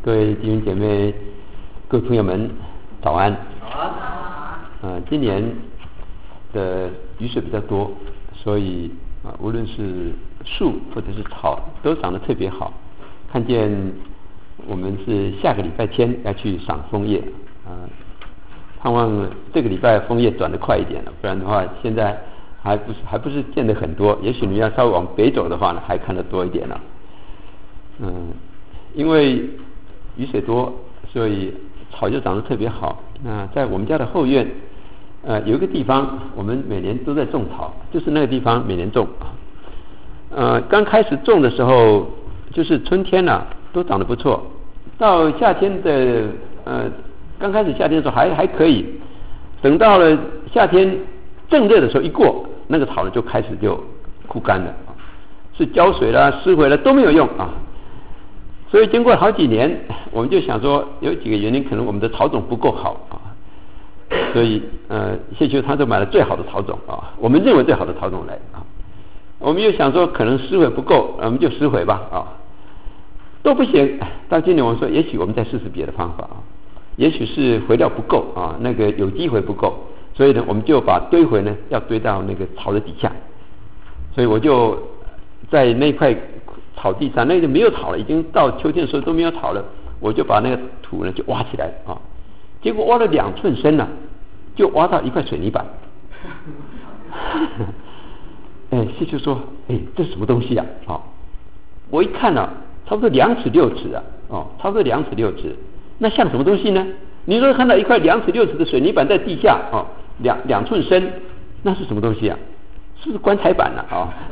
各位弟兄姐妹、各位朋友们，早安。今年的雨水比较多，所以无论是树或者是草都长得特别好。看见我们是下个礼拜天要去赏枫叶，盼望这个礼拜枫叶转得快一点了，不然的话现在还不是见得很多。也许你要稍微往北走的话呢，还看得多一点了。因为雨水多，所以草就长得特别好。那在我们家的后院，有一个地方，我们每年都在种草，就是那个地方每年种。刚开始种的时候，就是春天都长得不错。到夏天的刚开始夏天的时候还可以，等到了夏天正热的时候一过，那个草呢就开始就枯干了，是浇水啦、施肥了都没有用啊。所以经过好几年，我们就想说有几个原因，可能我们的草种不够好啊，所以谢秋他就买了最好的草种啊，我们认为最好的草种来啊。我们又想说可能施肥不够，我们就施肥吧啊，都不行。到今年我们说，也许我们再试试别的方法啊，也许是肥料不够啊，那个有机肥不够，所以呢，我们就把堆肥呢要堆到那个草的底下。所以我就在那块草地上，那个没有草了，已经到秋天的时候都没有草了，我就把那个土呢就挖起来啊，结果挖了2寸深了，就挖到一块水泥板。谢就说，这是什么东西啊？我一看差不多2尺6尺差不多2尺6尺，那像什么东西呢？你如果看到一块2尺6尺的水泥板在地下2寸深，那是什么东西啊？是不是棺材板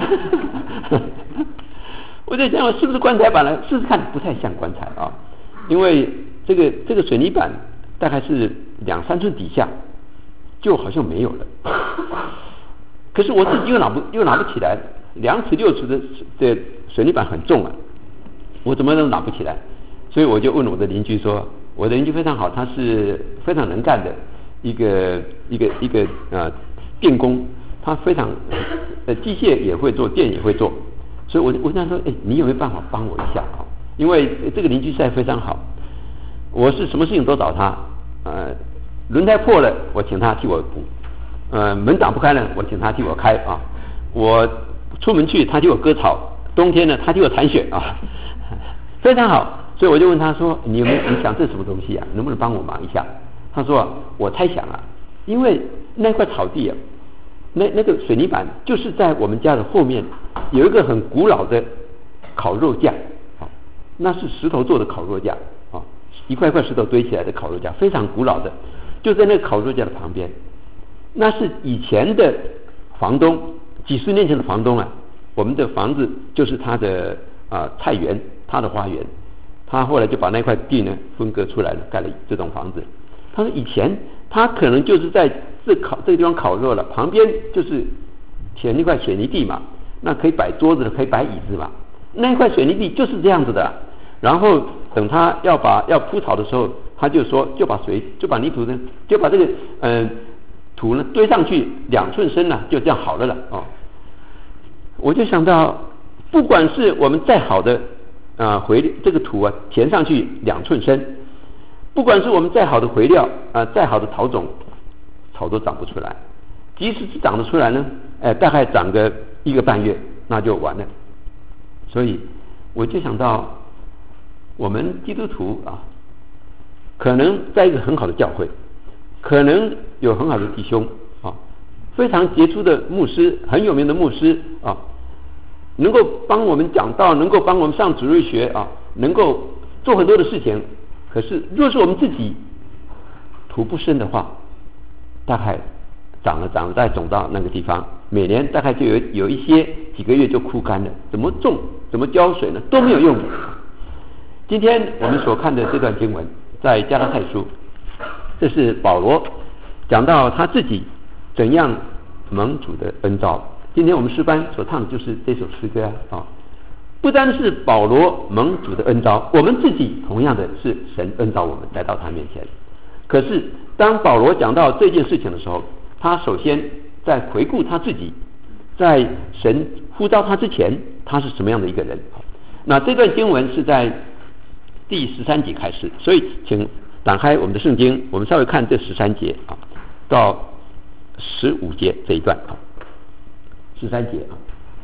我在想，是不是棺材板呢？试试看，不太像棺材因为这个水泥板大概是2-3寸底下，就好像没有了。可是我自己又拿不起来，2尺6尺的水泥板很重我怎么都拿不起来。所以我就问我的邻居说，我的邻居非常好，他是非常能干的一个电工，他非常机械也会做，电也会做。所以我跟他说，你有没有办法帮我一下因为这个邻居实在非常好，我是什么事情都找他。轮胎破了，我请他替我补。门打不开了，我请他替我开我出门去，他替我割草。冬天呢，他替我铲雪非常好。所以我就问他说，你想这是什么东西啊？能不能帮我忙一下？他说我猜想因为那块草地那个水泥板就是在我们家的后面有一个很古老的烤肉架那是石头做的烤肉架一块块石头堆起来的烤肉架，非常古老的，就在那个烤肉架的旁边。那是以前的房东，几十年前的房东我们的房子就是他的菜园，他的花园。他后来就把那块地呢分割出来了，盖了这栋房子。他说以前他可能就是在这个地方烤肉了，旁边就是填一块水泥地嘛，那可以摆桌子的，可以摆椅子嘛。那一块水泥地就是这样子的。然后等他要铺草的时候，他就说就把泥土呢，就把这个土呢堆上去2寸深就这样好了我就想到，不管是我们再好的这个土填上去2寸深，不管是我们再好的肥料再好的草种，草都长不出来。即使是长得出来呢，大概长个1个半月，那就完了。所以我就想到，我们基督徒可能在一个很好的教会，可能有很好的弟兄非常杰出的牧师，很有名的牧师能够帮我们讲道，能够帮我们上主日学能够做很多的事情。可是若是我们自己土不深的话，大概长了再种到那个地方，每年大概就有一些几个月就枯干了，怎么种怎么浇水呢都没有用。今天我们所看的这段经文在加拉太书，这是保罗讲到他自己怎样蒙主的恩召。今天我们诗班所唱的就是这首诗歌不单是保罗蒙主的恩召，我们自己同样的是神恩召我们来到他面前。可是当保罗讲到这件事情的时候，他首先在回顾他自己，在神呼召他之前他是什么样的一个人。那这段经文是在第13节开始。所以请打开我们的圣经，我们稍微看这13节啊，到15节这一段啊，13节啊。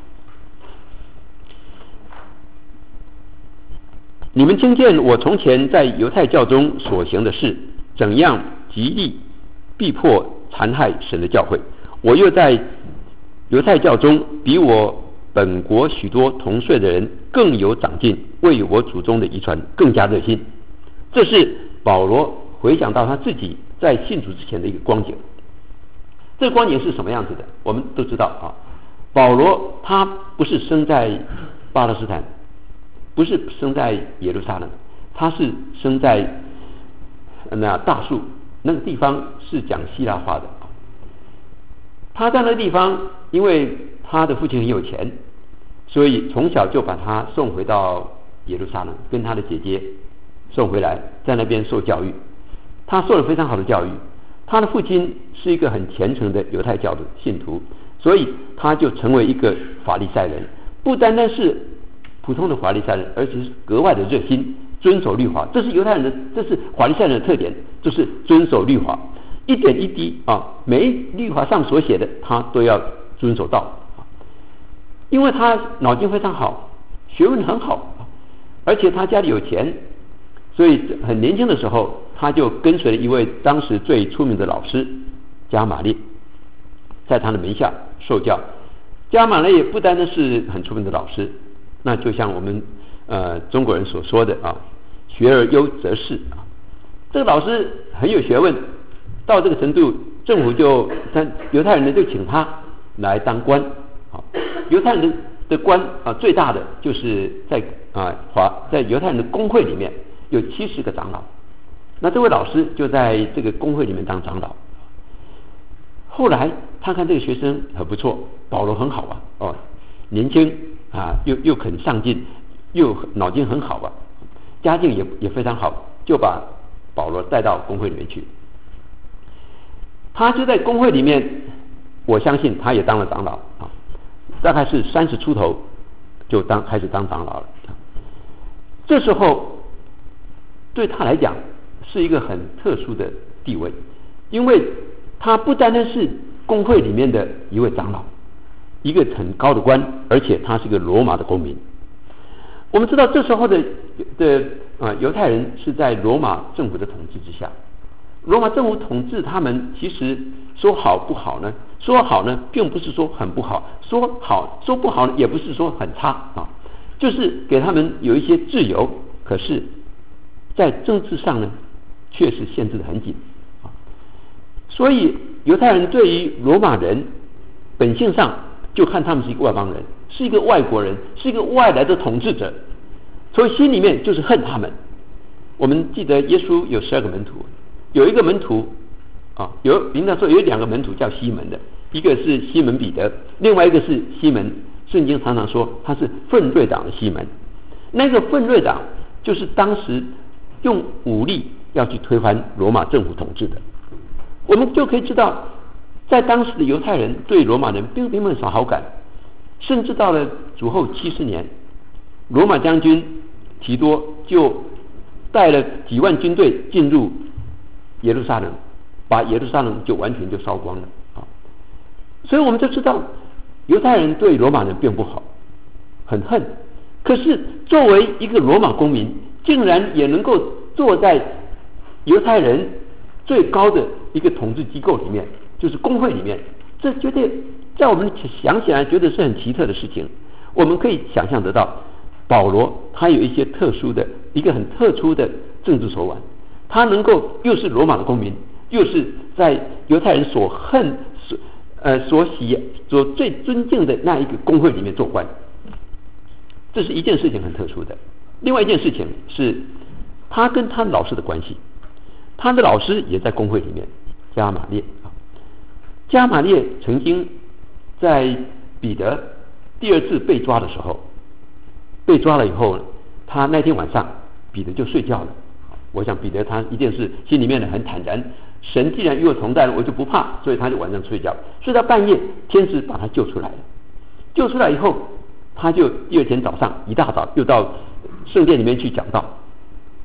你们听见我从前在犹太教中所行的事，怎样极力逼迫残害神的教会，我又在犹太教中比我本国许多同岁的人更有长进，为我祖宗的遗传更加热心。这是保罗回想到他自己在信主之前的一个光景。这个光景是什么样子的？我们都知道啊，保罗他不是生在巴勒斯坦，不是生在耶路撒冷，他是生在那大树那个地方，是讲希腊话的。他在那个地方，因为他的父亲很有钱，所以从小就把他送回到耶路撒冷，跟他的姐姐送回来，在那边受教育。他受了非常好的教育，他的父亲是一个很虔诚的犹太教的信徒，所以他就成为一个法利赛人，不单单是普通的法利赛人，而且是格外的热心，遵守律法。这是犹太人的，这是法利赛人的特点，就是遵守律法，一点一滴啊，每一律法上所写的，他都要遵守到。因为他脑筋非常好，学问很好，而且他家里有钱，所以很年轻的时候，他就跟随了一位当时最出名的老师加马列，在他的门下受教。加马列也不单单是很出名的老师，那就像我们中国人所说的啊，学而优则仕啊。这个老师很有学问，到这个程度，政府就犹太人呢就请他来当官。犹太人的官啊，最大的就是在犹太人的公会里面有70个长老，那这位老师就在这个公会里面当长老。后来他看这个学生很不错，保罗很好啊，哦，年轻啊，又肯上进，又脑筋很好啊，家境也非常好，就把保罗带到公会里面去。他就在公会里面，我相信他也当了长老啊。大概是30出头就开始当长老了。这时候对他来讲是一个很特殊的地位，因为他不单单是公会里面的一位长老，一个很高的官，而且他是个罗马的公民。我们知道这时候的犹太人是在罗马政府的统治之下，罗马政府统治他们，其实说好不好呢？说好呢，并不是说很不好；说好说不好呢，也不是说很差啊，就是给他们有一些自由。可是，在政治上呢，却是限制得很紧啊。所以犹太人对于罗马人本性上就看他们是一个外邦人，是一个外国人，是一个外来的统治者，所以心里面就是恨他们。我们记得耶稣有12个门徒，有一个门徒啊，应该说有2个门徒叫西门的，一个是西门彼得，另外一个是西门，圣经常常说他是奋锐党的西门。那个奋锐党就是当时用武力要去推翻罗马政府统治的。我们就可以知道，在当时的犹太人对罗马人并没有什么好感，甚至到了主后70年，罗马将军提多就带了几万军队进入耶路撒冷，把耶路撒冷就完全就烧光了啊！所以我们就知道犹太人对罗马人并不好，很恨。可是作为一个罗马公民，竟然也能够坐在犹太人最高的一个统治机构里面，就是公会里面，这绝对在我们想起来觉得是很奇特的事情。我们可以想象得到，保罗他有一些一个很特殊的政治手腕，他能够又是罗马的公民，又是在犹太人所恨所最尊敬的那一个公会里面做官。这是一件事情很特殊的。另外一件事情是他跟他老师的关系，他的老师也在公会里面，加马列。加马列曾经在彼得第2次被抓的时候，被抓了以后，他那天晚上彼得就睡觉了。我想彼得他一定是心里面很坦然，神既然与我同在了，我就不怕，所以他就晚上睡觉，睡到半夜，天使把他救出来了。救出来以后，他就第2天早上一大早又到圣殿里面去讲道。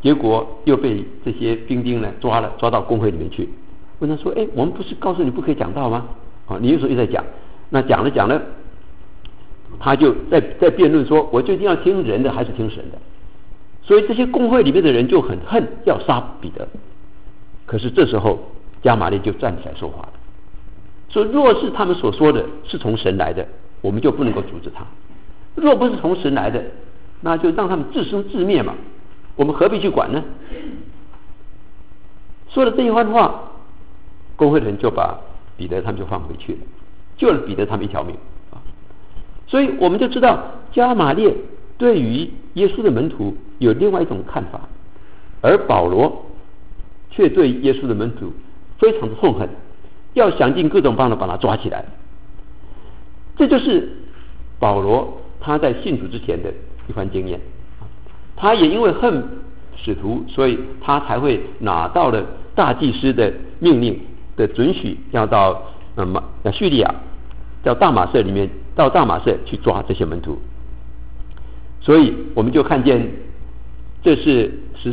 结果又被这些兵丁呢抓到公会里面去，问他说：“哎，我们不是告诉你不可以讲道吗？你有时候又在讲，那讲了，他就在辩论说，我究竟要听人的还是听神的？所以这些公会里面的人就很恨，要杀彼得。可是这时候加玛列就站起来说话了，说若是他们所说的是从神来的，我们就不能够阻止他；若不是从神来的，那就让他们自生自灭嘛，我们何必去管呢？”说了这一番话，公会的人就把彼得他们就放回去了，救了彼得他们一条命啊。所以我们就知道加玛列对于耶稣的门徒有另外一种看法，而保罗却对耶稣的门徒非常的痛恨，要想尽各种办法把他抓起来。这就是保罗他在信主之前的一番经验，他也因为恨使徒，所以他才会拿到了大祭司的命令的准许，要到叙利亚，到大马色去抓这些门徒。所以我们就看见，这是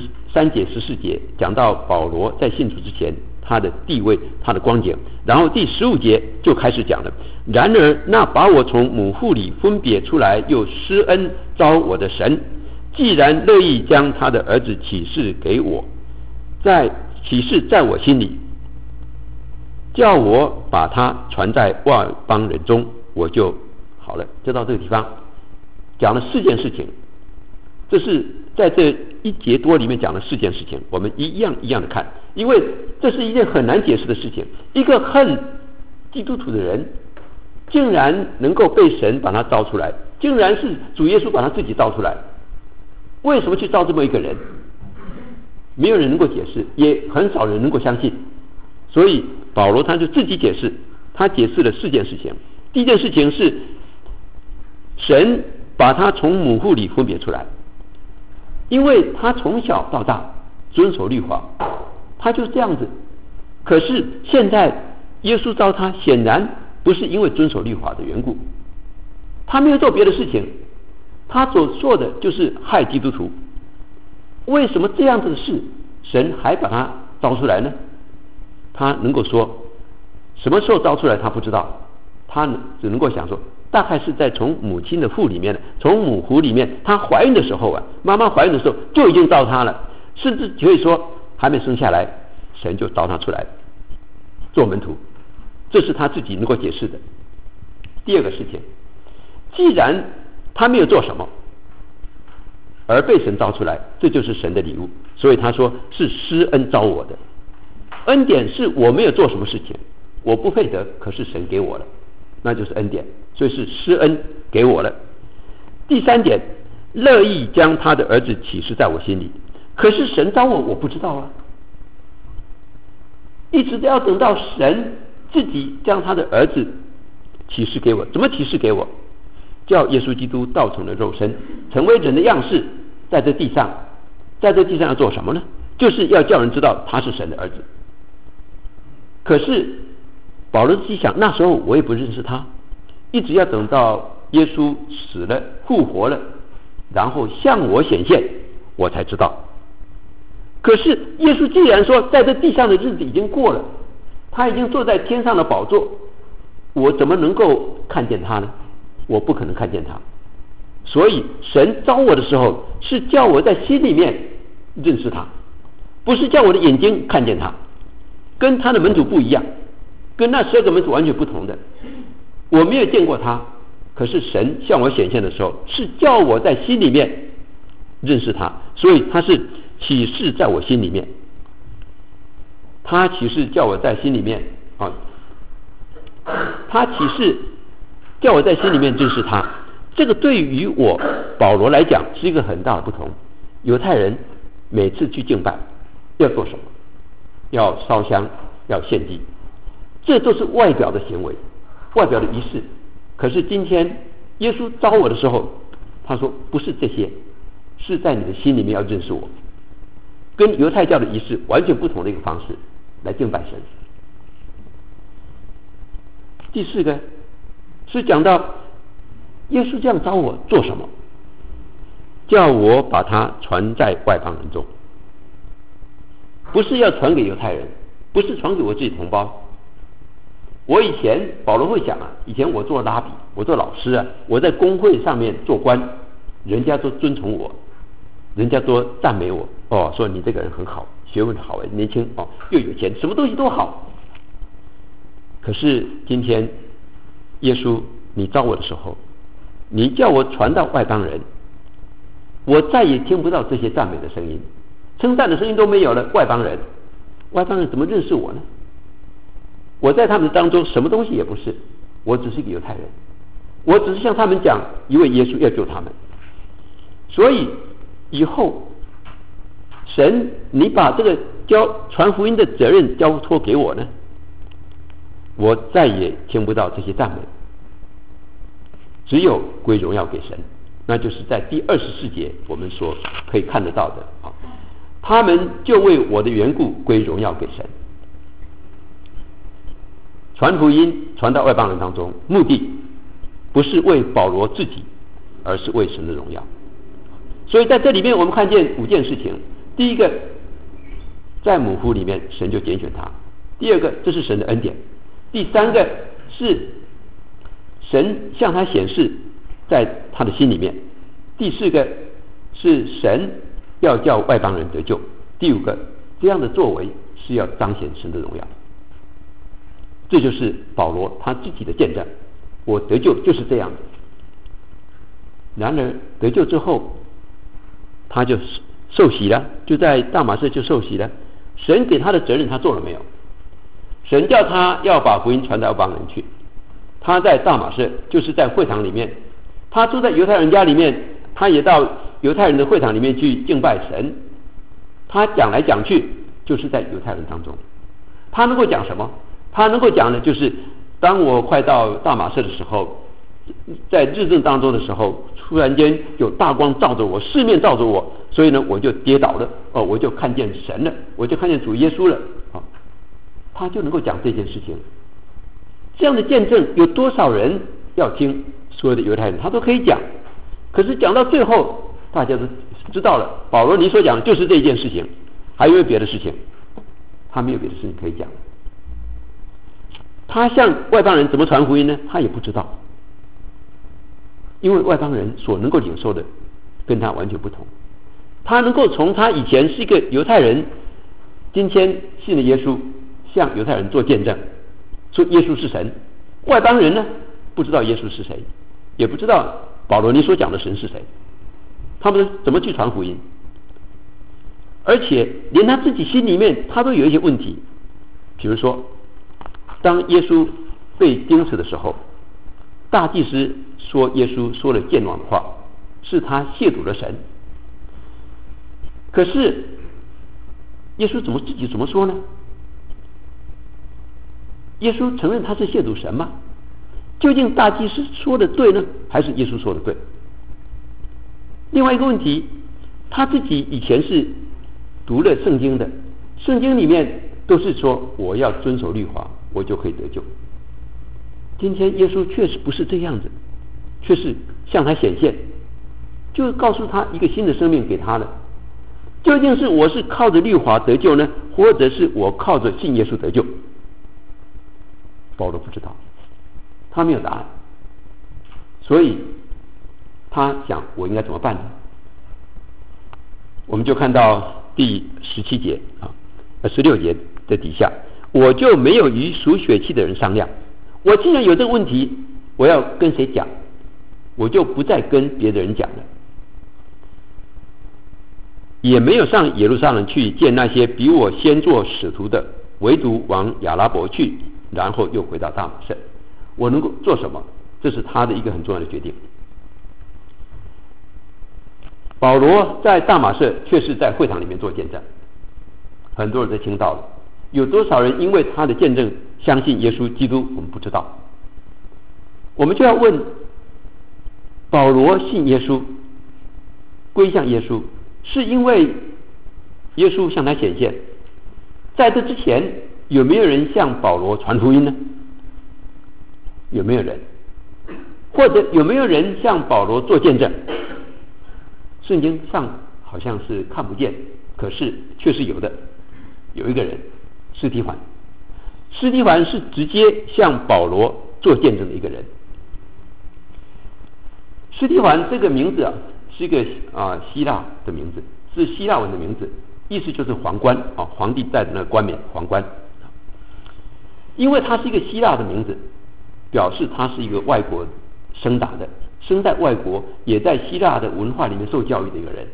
13节14节讲到保罗在信主之前他的地位，他的光景。然后第15节就开始讲了：然而那把我从母腹里分别出来又施恩召我的神，既然乐意将他的儿子启示给我，启示在我心里，叫我把他传在外邦人中，我就好了。就到这个地方讲了4件事情，这是在这1节多里面讲了4件事情，我们一样一样的看，因为这是一件很难解释的事情。一个恨基督徒的人，竟然能够被神把他招出来，竟然是主耶稣把他自己招出来。为什么去招这么一个人？没有人能够解释，也很少人能够相信。所以保罗他就自己解释，他解释了4件事情。第一件事情是神把他从母腹里分别出来，因为他从小到大遵守律法，他就是这样子。可是现在耶稣召他，显然不是因为遵守律法的缘故，他没有做别的事情，他所做的就是害基督徒。为什么这样子的事神还把他招出来呢？他能够说什么时候招出来他不知道，他只能够想说大概是在从母亲的腹里面，从母腹里面，她怀孕的时候妈妈怀孕的时候就已经招他了，甚至可以说还没生下来神就招他出来做门徒，这是他自己能够解释的。第二个事情，既然他没有做什么而被神招出来，这就是神的礼物。所以他说是施恩招我的，恩典是我没有做什么事情，我不配得，可是神给我了，那就是恩典，所以是施恩给我了。第3点，乐意将他的儿子启示在我心里，可是神招我不知道啊，一直都要等到神自己将他的儿子启示给我。怎么启示给我？叫耶稣基督道成了肉身，成为人的样式，在这地上要做什么呢？就是要叫人知道他是神的儿子。可是保罗自己想，那时候我也不认识他，一直要等到耶稣死了复活了，然后向我显现，我才知道。可是耶稣既然说在这地上的日子已经过了，他已经坐在天上的宝座，我怎么能够看见他呢？我不可能看见他。所以神招我的时候是叫我在心里面认识他，不是叫我的眼睛看见他，跟他的门徒不一样，跟那12个门徒完全不同的。我没有见过他，可是神向我显现的时候是叫我在心里面认识他，所以他是启示在我心里面，他启示叫我在心里面他启示叫我在心里面认识他。这个对于我保罗来讲是一个很大的不同。犹太人每次去敬拜要做什么？要烧香，要献祭，这都是外表的行为，外表的仪式。可是今天耶稣招我的时候，他说不是这些，是在你的心里面要认识我，跟犹太教的仪式完全不同的一个方式来敬拜神。第4个是讲到耶稣这样招我做什么？叫我把他传在外邦人中。 不是要传给犹太人，不是传给我自己同胞。我以前保罗会想啊，以前我做拉比，我做老师啊，我在公会上面做官，人家都尊崇我，人家都赞美我，哦，说你这个人很好，学问好，年轻哦，又有钱，什么东西都好。可是今天耶稣你召我的时候，你叫我传到外邦人，我再也听不到这些赞美的声音，称赞的声音都没有了。外邦人怎么认识我呢？我在他们当中什么东西也不是，我只是一个犹太人，我只是向他们讲一位耶稣要救他们。所以以后神你把这个传福音的责任交托给我呢，我再也听不到这些赞美，只有归荣耀给神。那就是在第24节我们所可以看得到的啊，他们就为我的缘故归荣耀给神。传福音传到外邦人当中，目的不是为保罗自己，而是为神的荣耀。所以在这里面我们看见5件事情。第一个，在母腹里面神就拣选他；第二个，这是神的恩典；第三个是神向他显示在他的心里面；第四个是神要叫外邦人得救；第5个，这样的作为是要彰显神的荣耀。这就是保罗他自己的见证，我得救就是这样的。然而得救之后，他就受洗了，就在大马色就受洗了。神给他的责任他做了没有？神叫他要把福音传到外邦人去，他在大马色就是在会堂里面，他住在犹太人家里面，他也到犹太人的会堂里面去敬拜神。他讲来讲去就是在犹太人当中，他能够讲什么？他能够讲的就是，当我快到大马色的时候，在日正当中的时候，突然间有大光照着我，四面照着我，所以呢我就跌倒了，我就看见神了，我就看见主耶稣了，他就能够讲这件事情。这样的见证有多少人要听？所有的犹太人他都可以讲，可是讲到最后大家都知道了，保罗你所讲的就是这件事情，还有没有别的事情？他没有别的事情可以讲。他向外邦人怎么传福音呢？他也不知道，因为外邦人所能够领受的跟他完全不同。他能够从他以前是一个犹太人，今天信了耶稣，向犹太人做见证，说耶稣是神。外邦人呢，不知道耶稣是谁，也不知道保罗你所讲的神是谁，他们怎么去传福音？而且连他自己心里面他都有一些问题，比如说当耶稣被钉死的时候，大祭司说耶稣说了僭妄的话，是他亵渎了神。可是耶稣自己怎么说呢？耶稣承认他是亵渎神吗？究竟大祭司说的对呢，还是耶稣说的对？另外一个问题，他自己以前是读了圣经的，圣经里面都是说我要遵守律法，我就可以得救。今天耶稣确实不是这样子，却是向他显现，就告诉他一个新的生命给他了。究竟是我是靠着律法得救呢，或者是我靠着信耶稣得救？保罗不知道，他没有答案，所以他想我应该怎么办呢？我们就看到第17节16节的底下，我就没有与属血气的人商量。我既然有这个问题，我要跟谁讲？我就不再跟别的人讲了，也没有上耶路撒冷去见那些比我先做使徒的，唯独往亚拉伯去，然后又回到大马色。我能够做什么？这是他的一个很重要的决定。保罗在大马色却是在会堂里面做见证，很多人都听到了。有多少人因为他的见证相信耶稣基督，我们不知道。我们就要问，保罗信耶稣，归向耶稣，是因为耶稣向他显现，在这之前有没有人向保罗传福音呢？有没有人？或者有没有人向保罗做见证？圣经上好像是看不见，可是确实有的。 有一个人，司提反。司提反是直接向保罗做见证的一个人。司提反这个名字是一个希腊的名字，是希腊文的名字，意思就是皇冠皇帝戴的那个冠冕皇冠。因为他是一个希腊的名字，表示他是一个外国生长的，生在外国，也在希腊的文化里面受教育的一个人。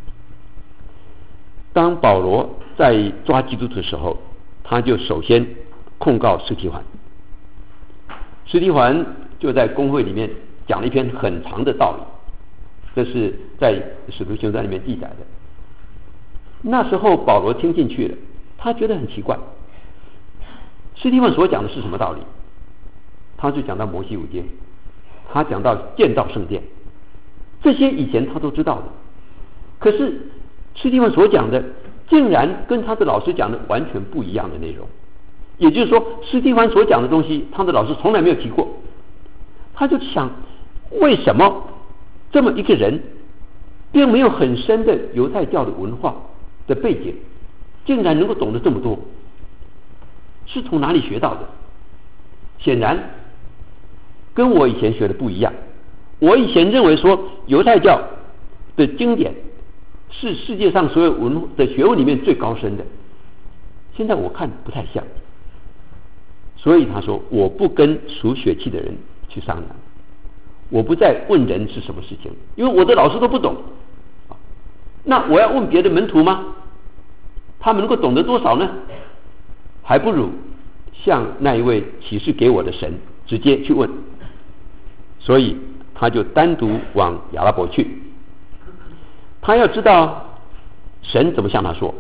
当保罗在抓基督徒的时候，他就首先控告司提反。司提反就在公会里面讲了一篇很长的道理，这是在使徒行传里面记载的。那时候保罗听进去了，他觉得很奇怪，司提反所讲的是什么道理？他就讲到摩西五经，他讲到建造圣殿，这些以前他都知道的，可是司提反所讲的竟然跟他的老师讲的完全不一样的内容。也就是说，司提反所讲的东西他的老师从来没有提过。他就想，为什么这么一个人并没有很深的犹太教的文化的背景，竟然能够懂得这么多，是从哪里学到的？显然跟我以前学的不一样。我以前认为说犹太教的经典是世界上所有文的学问里面最高深的，现在我看不太像。所以他说，我不跟属血气的人去商量，我不再问人是什么事情，因为我的老师都不懂。那我要问别的门徒吗？他们能够懂得多少呢？还不如向那一位启示给我的神直接去问。所以他就单独往亚拉伯去，他要知道神怎么向他说。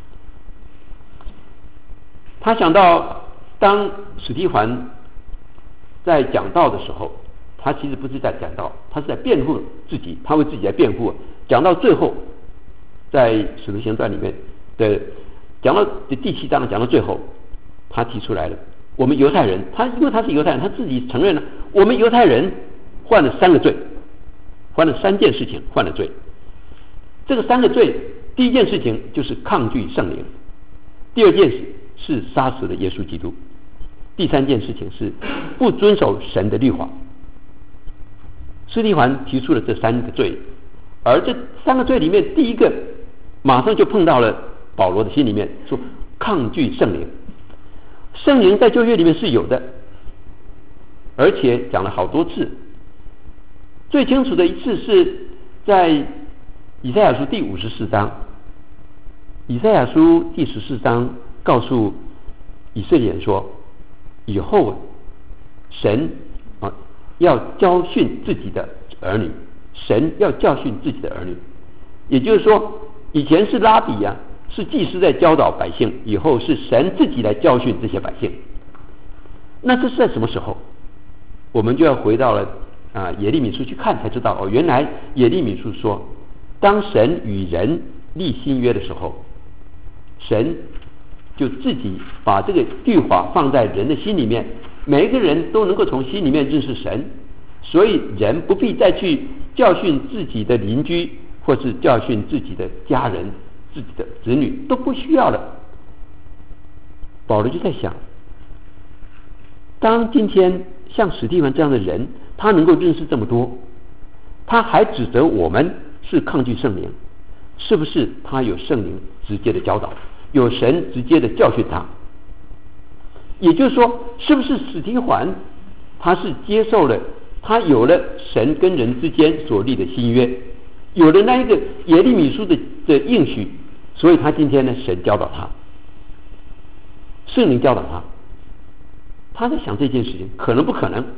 他想到当史提反在讲道的时候，他其实不是在讲道，他是在辩护自己，他为自己在辩护。讲到最后，在使徒行传里面的讲到第7章讲到最后，他提出来了，我们犹太人，因为他是犹太人，他自己承认了，我们犹太人犯了3个罪，犯了3件事情，犯了罪。这个3个罪，第一件事情就是抗拒圣灵，第二件是杀死了耶稣基督，第3件事情是不遵守神的律法。司提反提出了这3个罪，而这3个罪里面，第一个马上就碰到了保罗的心里面，说抗拒圣灵。圣灵在旧约里面是有的，而且讲了好多次。最清楚的一次是在以赛亚书第54章，以赛亚书第14章告诉以色列人说，以后神要教训自己的儿女，神要教训自己的儿女。也就是说，以前是拉比是祭司在教导百姓，以后是神自己来教训这些百姓。那这是在什么时候？我们就要回到了耶利米书去看才知道，原来耶利米书说，当神与人立新约的时候，神就自己把这个律法放在人的心里面，每一个人都能够从心里面认识神，所以人不必再去教训自己的邻居，或是教训自己的家人、自己的子女，都不需要了。保罗就在想，当今天像史蒂文这样的人，他能够认识这么多，他还指责我们是抗拒圣灵，是不是他有圣灵直接的教导，有神直接的教训他？也就是说，是不是史提反他是接受了，他有了神跟人之间所立的新约，有了那一个耶利米书的应许，所以他今天呢，神教导他，圣灵教导他，他在想这件事情可能不可能？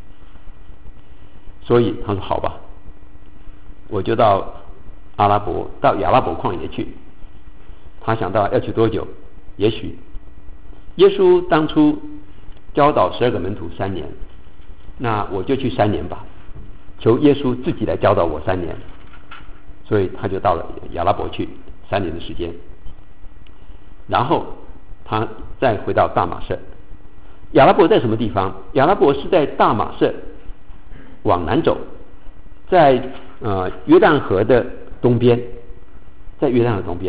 所以他说好吧，我就到亚拉伯旷野去。他想到要去多久？也许耶稣当初教导12个门徒3年，那我就去3年吧，求耶稣自己来教导我3年。所以他就到了亚拉伯去3年的时间，然后他再回到大马色。亚拉伯在什么地方？亚拉伯是在大马色往南走，在约旦河的东边，在约旦河东边。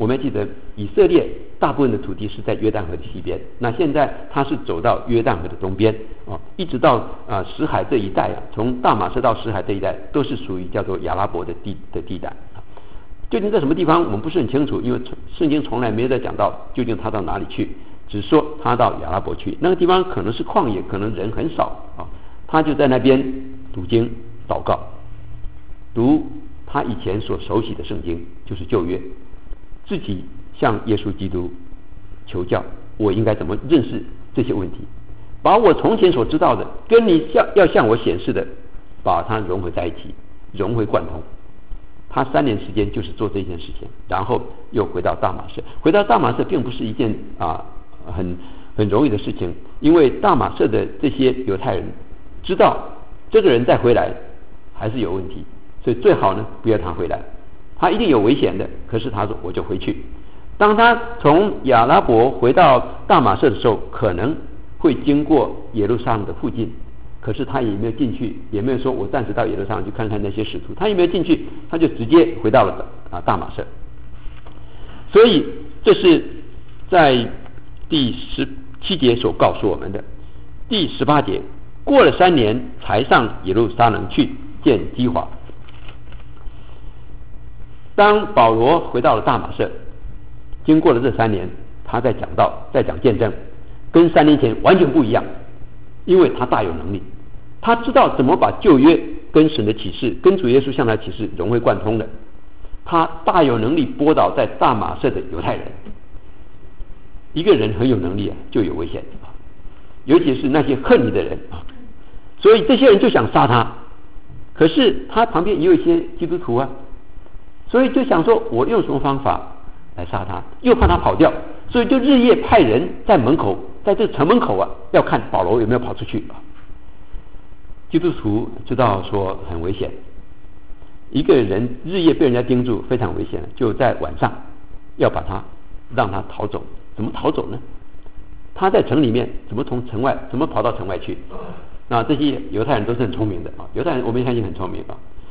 我们还记得以色列大部分的土地是在约旦河的西边，那现在他是走到约旦河的东边一直到死海这一带从大马士到死海这一带都是属于叫做亚拉伯的地带究竟在什么地方我们不是很清楚，因为圣经从来没有在讲到究竟他到哪里去，只说他到亚拉伯去，那个地方可能是旷野，可能人很少他就在那边读经祷告，读他以前所熟悉的圣经，就是旧约，自己向耶稣基督求教，我应该怎么认识这些问题，把我从前所知道的跟你要向我显示的把它融合在一起，融会贯通。他3年时间就是做这件事情，然后又回到大马士。回到大马士并不是一件很容易的事情，因为大马士的这些犹太人知道这个人再回来还是有问题，所以最好呢不要他回来，他一定有危险的。可是他说我就回去。当他从亚拉伯回到大马士的时候，可能会经过耶路撒冷的附近，可是他也没有进去，也没有说我暂时到耶路撒冷去看看那些使徒，他也没有进去，他就直接回到了大马士。所以这是在第17节所告诉我们的。第18节，过了3年才上耶路撒冷去见基华。当保罗回到了大马士，经过了这3年，他在讲道，在讲见证，跟3年前完全不一样，因为他大有能力，他知道怎么把旧约跟神的启示，跟主耶稣向他的启示融会贯通的。他大有能力拨导在大马士的犹太人。一个人很有能力就有危险尤其是那些恨你的人所以这些人就想杀他，可是他旁边也有一些基督徒所以就想说我用什么方法来杀他，又怕他跑掉，所以就日夜派人在门口，在这个城门口要看保罗有没有跑出去基督徒知道说很危险，一个人日夜被人家盯住非常危险，就在晚上要把他让他逃走。怎么逃走呢？他在城里面怎么从城外怎么跑到城外去？那这些犹太人都是很聪明的犹太人我们相信很聪明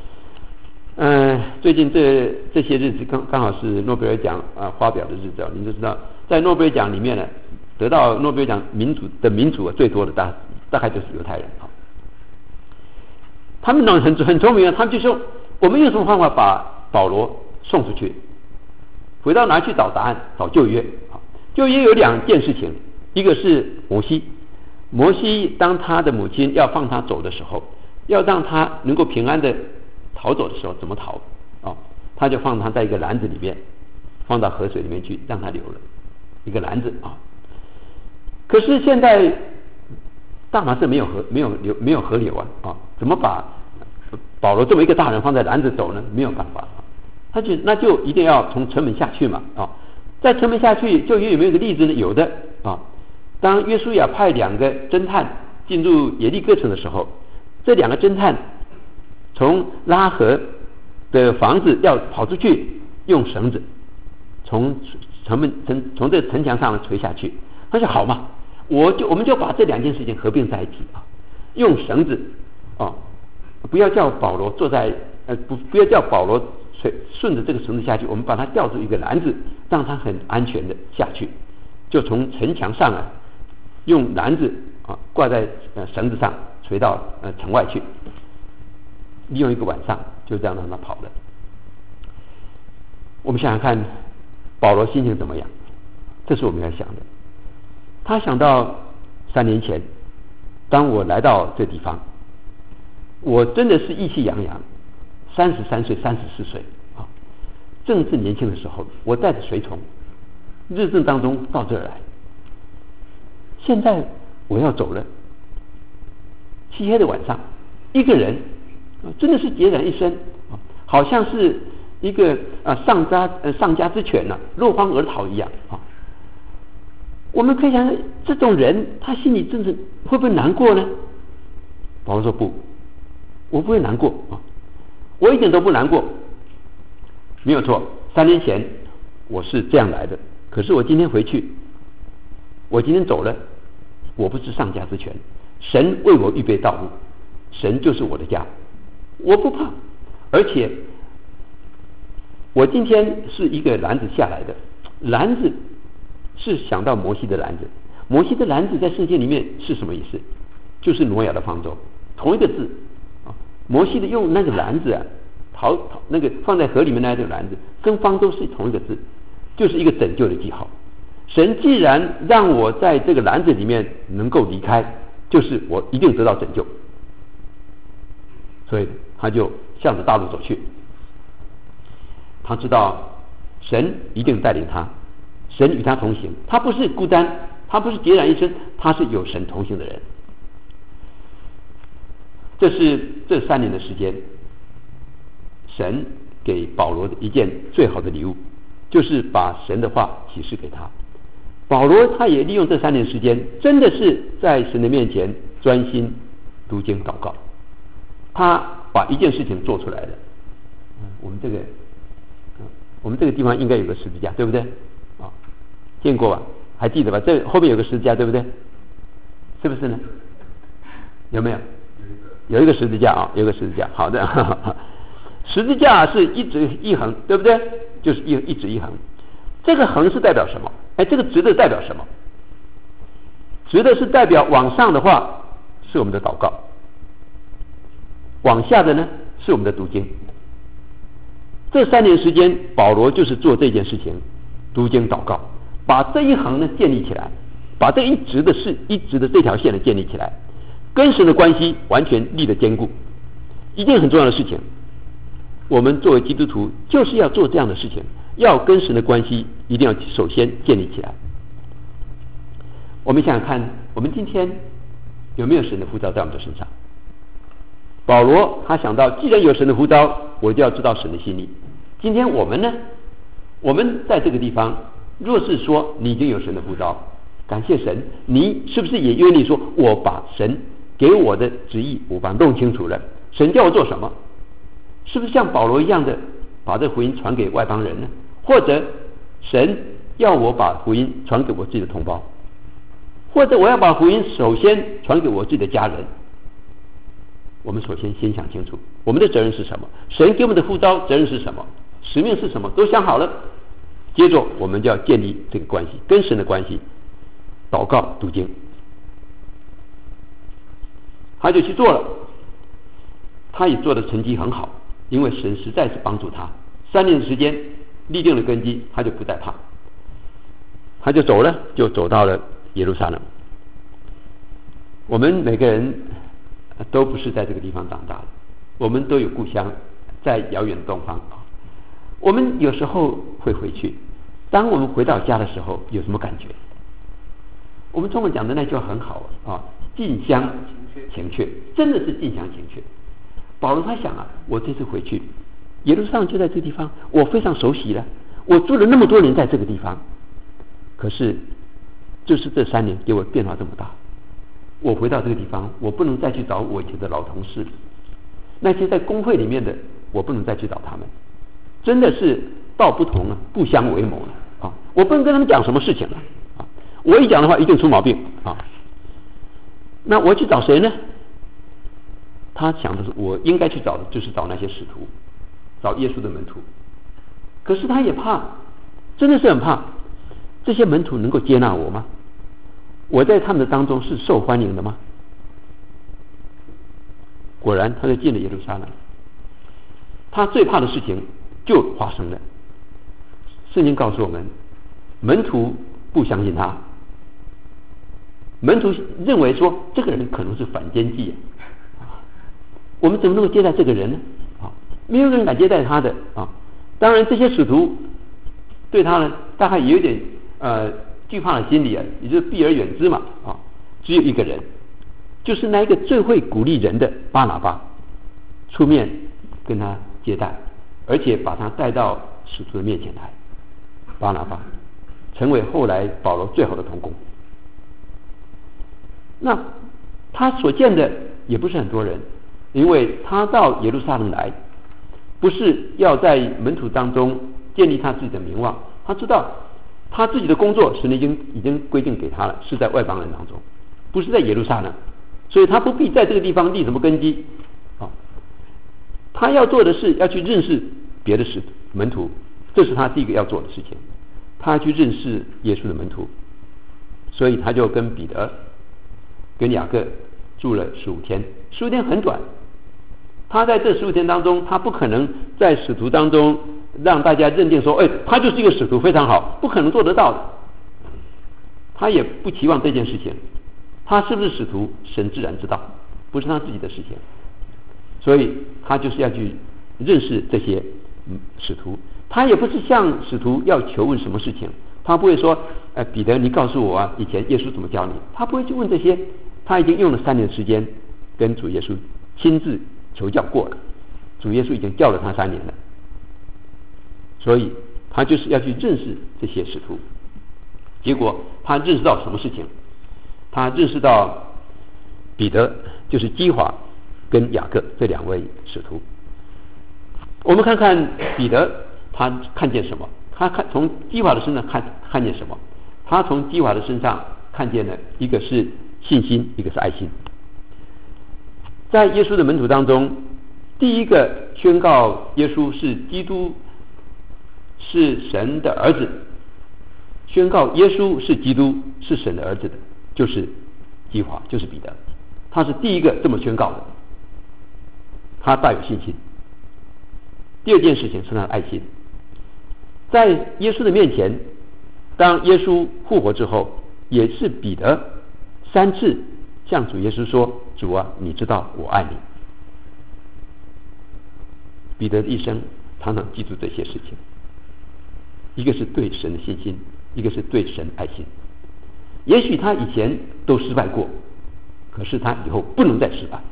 最近这些日子刚好是诺贝尔奖发表的日子您就知道，在诺贝尔奖里面呢，得到诺贝尔奖民主最多的大概就是犹太人他们很聪明他们就说我们用什么方法把保罗送出去？回到哪去找答案？找旧约旧约有2件事情，一个是摩西当他的母亲要放他走的时候，要让他能够平安的逃走的时候怎么逃他就放他在一个篮子里面，放到河水里面去，让他流了一个篮子可是现在大马士没有河流怎么把保罗这么一个大人放在篮子走呢？没有办法那就一定要从城门下去嘛在城门下去，就有没有一个例子呢？有的当约书亚派2个侦探进入耶利哥城的时候，这2个侦探从拉合的房子要跑出去，用绳子从这个城墙上垂下去。他说好嘛，我们就把这2件事情合并在一起用绳子不要叫保罗坐在不要叫保罗顺着这个绳子下去，我们把它吊住一个篮子，让它很安全的下去，就从城墙上用篮子挂在绳子上垂到城外去，利用一个晚上就这样让他跑了。我们想想看保罗心情怎么样，这是我们要想的。他想到3年前当我来到这地方，我真的是意气洋洋，33岁34岁正是年轻的时候，我带着随从日正当中到这儿来，现在我要走了，漆黑的晚上一个人真的是孑然一身好像是一个丧家之犬落荒而逃一样我们可以想这种人他心里真的会不会难过呢？保罗说不，我不会难过我一点都不难过，没有错，3年前我是这样来的，可是我今天回去，我今天走了，我不是丧家之犬，神为我预备道路，神就是我的家，我不怕，而且我今天是一个篮子下来的，篮子是想到摩西的篮子，摩西的篮子在圣经里面是什么意思？就是挪亚的方舟，同一个字啊。摩西的用那个篮子啊，那个放在河里面那个篮子，跟方舟是同一个字，就是一个拯救的记号。神既然让我在这个篮子里面能够离开，就是我一定得到拯救，所以他就向着大陆走去。他知道神一定带领他，神与他同行，他不是孤单，他不是孑然一身，他是有神同行的人。这是这3年的时间，神给保罗的一件最好的礼物，就是把神的话启示给他。保罗他也利用这3年时间，真的是在神的面前专心读经祷告，他把一件事情做出来了。我们这个地方应该有个十字架，对不对？啊，见过吧？还记得吧？这后面有个十字架，对不对？是不是呢？有没有？有一个十字架啊，有一个十字架。好的，十字架是一直一横，对不对？就是一直一横。这个横是代表什么？这个直的代表什么？直的是代表往上的话是我们的祷告，往下的呢是我们的读经。这3年时间，保罗就是做这件事情，读经祷告，把这一横呢建立起来，把这一直的这条线呢建立起来，跟神的关系完全立得坚固。一件很重要的事情，我们作为基督徒就是要做这样的事情，要跟神的关系一定要首先建立起来。我们想想看，我们今天有没有神的呼召在我们的身上？保罗他想到，既然有神的呼召，我就要知道神的心意。今天我们呢？我们在这个地方，若是说你已经有神的呼召，感谢神，你是不是也愿意说，我把神给我的旨意我把它弄清楚了，神叫我做什么？是不是像保罗一样的把这福音传给外邦人呢？或者神要我把福音传给我自己的同胞，或者我要把福音首先传给我自己的家人？我们首先想清楚我们的责任是什么，神给我们的呼召责任是什么，使命是什么，都想好了，接着我们就要建立这个关系，跟神的关系，祷告读经。他就去做了，他也做的成绩很好，因为神实在是帮助他，3年的时间立定了根基，他就不再怕，他就走了，就走到了耶路撒冷。我们每个人都不是在这个地方长大的，我们都有故乡在遥远的东方。我们有时候会回去，当我们回到家的时候有什么感觉？我们中文讲的那句话很好啊，近乡情怯，真的是近乡情怯。保罗他想啊，我这次回去耶路撒冷就在这个地方，我非常熟悉了，我住了那么多年在这个地方，可是就是这3年给我变化这么大。我回到这个地方，我不能再去找我以前的老同事，那些在工会里面的，我不能再去找他们，真的是道不同了，不相为谋了啊！我不能跟他们讲什么事情了啊！我一讲的话一定出毛病啊！那我去找谁呢？他想的是，我应该去找的就是找那些使徒，找耶稣的门徒。可是他也怕，真的是很怕，这些门徒能够接纳我吗？我在他们的当中是受欢迎的吗？果然他就进了耶路撒冷，他最怕的事情就发生了。圣经告诉我们，门徒不相信他，门徒认为说这个人可能是反间计我们怎么能够接待这个人呢？没有人敢接待他的啊！当然这些使徒对他呢大概也有点惧怕的心理也就是避而远之嘛只有一个人，就是那一个最会鼓励人的巴拿巴出面跟他接待，而且把他带到使徒的面前来。巴拿巴成为后来保罗最好的同工。那他所见的也不是很多人，因为他到耶路撒冷来不是要在门徒当中建立他自己的名望，他知道他自己的工作神已经规定给他了，是在外邦人当中，不是在耶路撒冷，所以他不必在这个地方立什么根基他要做的是要去认识别的门徒，这是他第一个要做的事情。他去认识耶稣的门徒，所以他就跟彼得、跟雅各住了15天。15天很短，他在这15天当中，他不可能在使徒当中让大家认定说，他就是一个使徒，非常好，不可能做得到的。他也不期望这件事情，他是不是使徒，神自然知道，不是他自己的事情。所以他就是要去认识这些使徒，他也不是向使徒要求问什么事情，他不会说，彼得，你告诉我啊，以前耶稣怎么教你？他不会去问这些，他已经用了3年的时间跟主耶稣亲自求教过了，主耶稣已经教了他3年了，所以他就是要去认识这些使徒。结果他认识到什么事情？他认识到彼得就是基华跟雅各这2位使徒。我们看看彼得他看见什么？他从基华的身上看见什么？他从基华的身上看见了一个是信心，一个是爱心。在耶稣的门徒当中，第一个宣告耶稣是基督，是神的儿子，宣告耶稣是基督，是神的儿子的，就是基华，就是彼得。他是第一个这么宣告的，他大有信心。第二件事情是他的爱心，在耶稣的面前，当耶稣复活之后，也是彼得3次向主耶稣说，主啊，你知道我爱你。彼得的一生常常记住这些事情，一个是对神的信心，一个是对神的爱心。也许他以前都失败过，可是他以后不能再失败。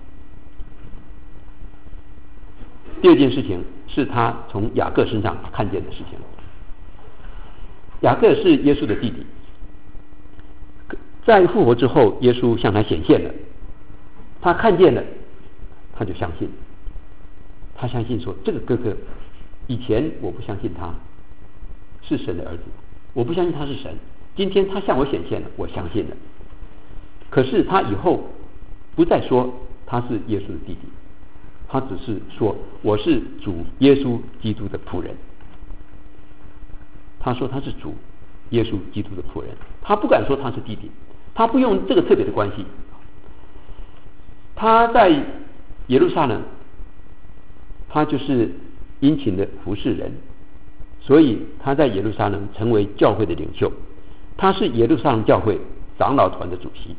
第二件事情是他从雅各身上看见的事情。雅各是耶稣的弟弟，在复活之后，耶稣向他显现了，他看见了，他就相信。他相信说，这个哥哥以前我不相信他是神的儿子，我不相信他是神，今天他向我显现了，我相信了。可是他以后不再说他是耶稣的弟弟，他只是说我是主耶稣基督的仆人。他说他是主耶稣基督的仆人，他不敢说他是弟弟，他不用这个特别的关系。他在耶路撒冷，他就是殷勤的服侍人，所以他在耶路撒冷成为教会的领袖。他是耶路撒冷教会长老团的主席，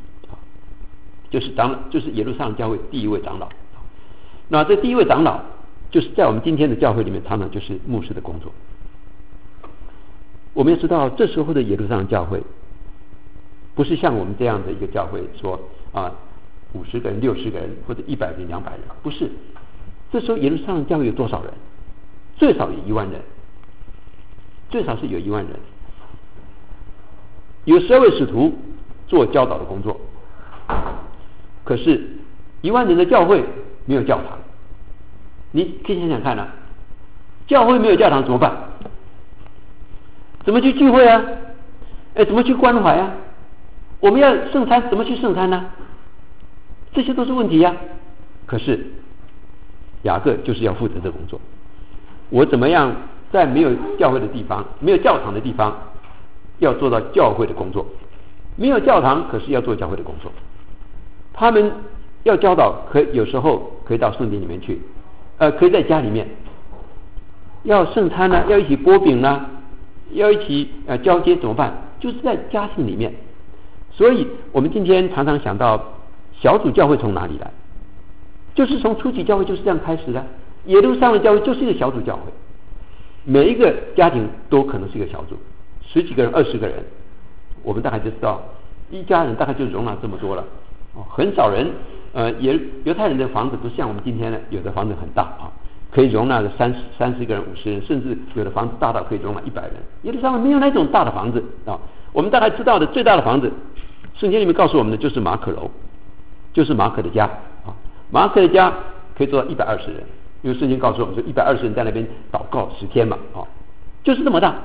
就是耶路撒冷教会第一位长老。那这第一位长老就是在我们今天的教会里面，常常就是牧师的工作。我们要知道，这时候的耶路撒冷教会不是像我们这样的一个教会说50个人、60个人或者100人、200人，不是。这时候耶路撒冷教会有多少人？最少有1万人，最少是有1万人。有12位使徒做教导的工作，可是1万人的教会没有教堂。你可以想想看啊，教会没有教堂怎么办？怎么去聚会啊？怎么去关怀啊？我们要圣餐，怎么去圣餐呢？这些都是问题呀。可是雅各就是要负责这个工作。我怎么样在没有教会的地方，没有教堂的地方，要做到教会的工作？没有教堂，可是要做教会的工作。他们要教导，有时候可以到圣殿里面去，可以在家里面。要圣餐呢，要一起剥饼呢，要一起交接怎么办？就是在家庭里面。所以我们今天常常想到小组教会从哪里来，就是从初级教会就是这样开始的。耶路撒冷教会就是一个小组教会，每一个家庭都可能是一个小组，10几个人、20个人，我们大概就知道一家人大概就容纳这么多了。很少人，犹太人的房子不像我们今天的，有的房子很大可以容纳个30个人、50人，甚至有的房子大到可以容纳100人。耶路撒冷没有那种大的房子我们大概知道的最大的房子，圣经里面告诉我们的就是马可楼，就是马可的家马可的家可以坐到120人，因为圣经告诉我们说120人在那边祷告10天嘛就是这么大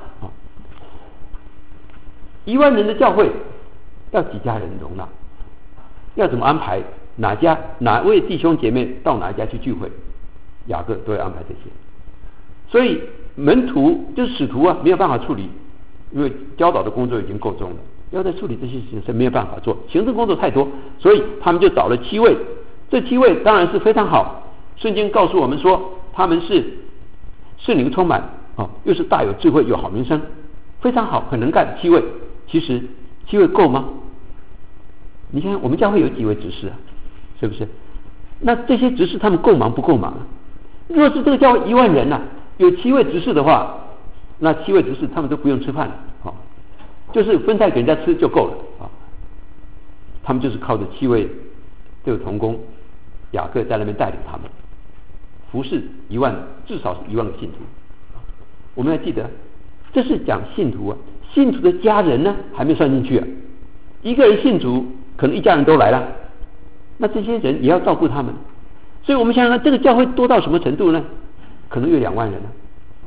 1万人的教会要几家人容纳？要怎么安排？哪位弟兄姐妹到哪一家去聚会？雅各都会安排这些。 所以门徒就是使徒啊，没有办法处理，因为教导的工作已经够重了，要再处理这些事情是没有办法做，行政工作太多，所以他们就找了7位。这7位当然是非常好，圣经告诉我们说他们是圣灵充满又是大有智慧，有好名声，非常好，很能干。7位，其实7位够吗？你看我们教会有几位执事啊，是不是？那这些执事他们够忙不够忙啊？若是这个教会1万人啊，有7位执事的话，那7位执事他们都不用吃饭了就是分菜给人家吃就够了他们就是靠着7位这个同工雅各在那边带领他们服侍至少是1万个信徒。我们要记得，这是讲信徒啊，信徒的家人呢还没算进去啊。一个人信主，可能一家人都来了，那这些人也要照顾他们。所以我们想想看，这个教会多到什么程度呢？可能有2万人了。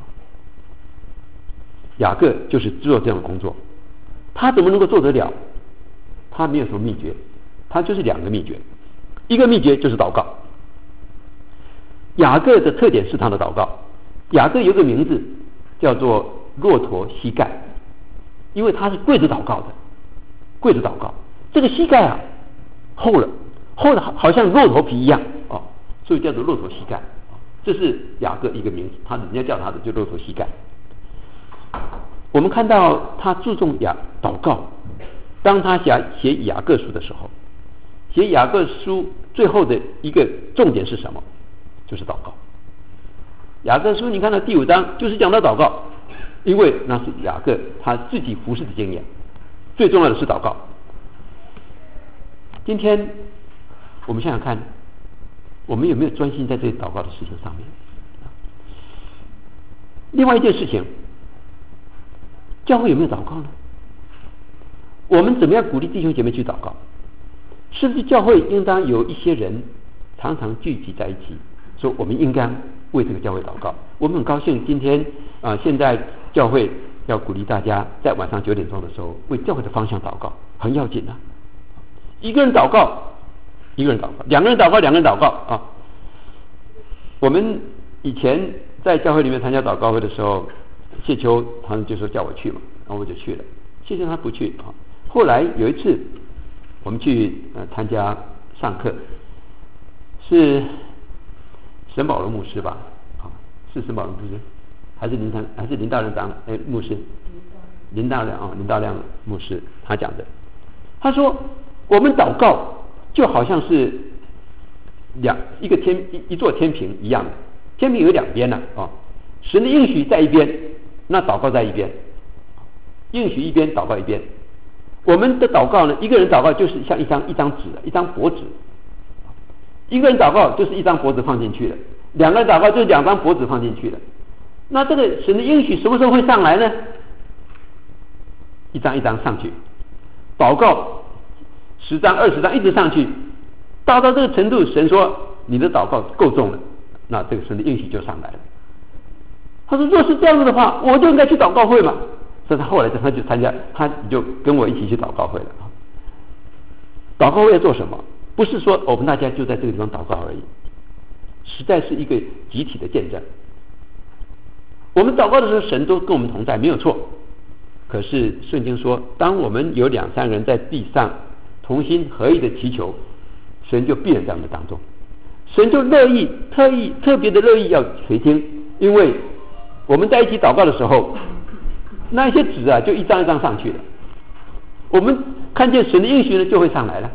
雅各就是做这样的工作，他怎么能够做得了？他没有什么秘诀，他就是2个秘诀。一个秘诀就是祷告。雅各的特点是他的祷告。雅各有个名字叫做骆驼膝盖，因为他是跪着祷告的，跪着祷告。这个膝盖啊，厚了好像骆驼皮一样所以叫做骆驼膝盖。这是雅各一个名字，人家叫他的就骆驼膝盖。我们看到他注重祷告。当他写雅各书的时候，写雅各书最后的一个重点是什么？就是祷告。雅各书你看到第5章就是讲到祷告，因为那是雅各他自己服侍的经验，最重要的是祷告。今天我们想想看，我们有没有专心在这祷告的事情上面？另外一件事情，教会有没有祷告呢？我们怎么样鼓励弟兄姐妹去祷告？是不是教会应当有一些人常常聚集在一起，说我们应该为这个教会祷告？我们很高兴今天现在教会要鼓励大家在晚上9点钟的时候为教会的方向祷告，很要紧一个人祷告，一个人祷告，2个人祷告，2个人祷告我们以前在教会里面参加祷告会的时候，谢秋他们就说叫我去嘛，然后我就去了。谢秋他不去后来有一次我们去参加上课，是沈保罗牧师吧是沈保罗牧师还是林大亮牧师？林大亮牧师他讲的，他说我们祷告就好像是一座天平一样的，天平有2边神的应许在一边，那祷告在一边，应许一边，祷告一边。我们的祷告呢，一个人祷告就是像一张纸，一张薄纸，一个人祷告就是一张薄纸放进去了，2个人祷告就是2张薄纸放进去了。那这个神的应许什么时候会上来呢？一张一张上去，祷告10张20张一直上去，到这个程度，神说你的祷告够重了，那这个神的应许就上来了。他说若是这样子的话，我就应该去祷告会嘛。所以他后来他就参加，他就跟我一起去祷告会了。祷告会要做什么？不是说我们大家就在这个地方祷告而已，实在是一个集体的见证。我们祷告的时候，神都跟我们同在，没有错。可是圣经说，当我们有2、3人在地上同心合意的祈求，神就必然在我们当中。神就特别的乐意要垂听，因为我们在一起祷告的时候，那一些纸就一张一张上去了。我们看见神的应许呢，就会上来了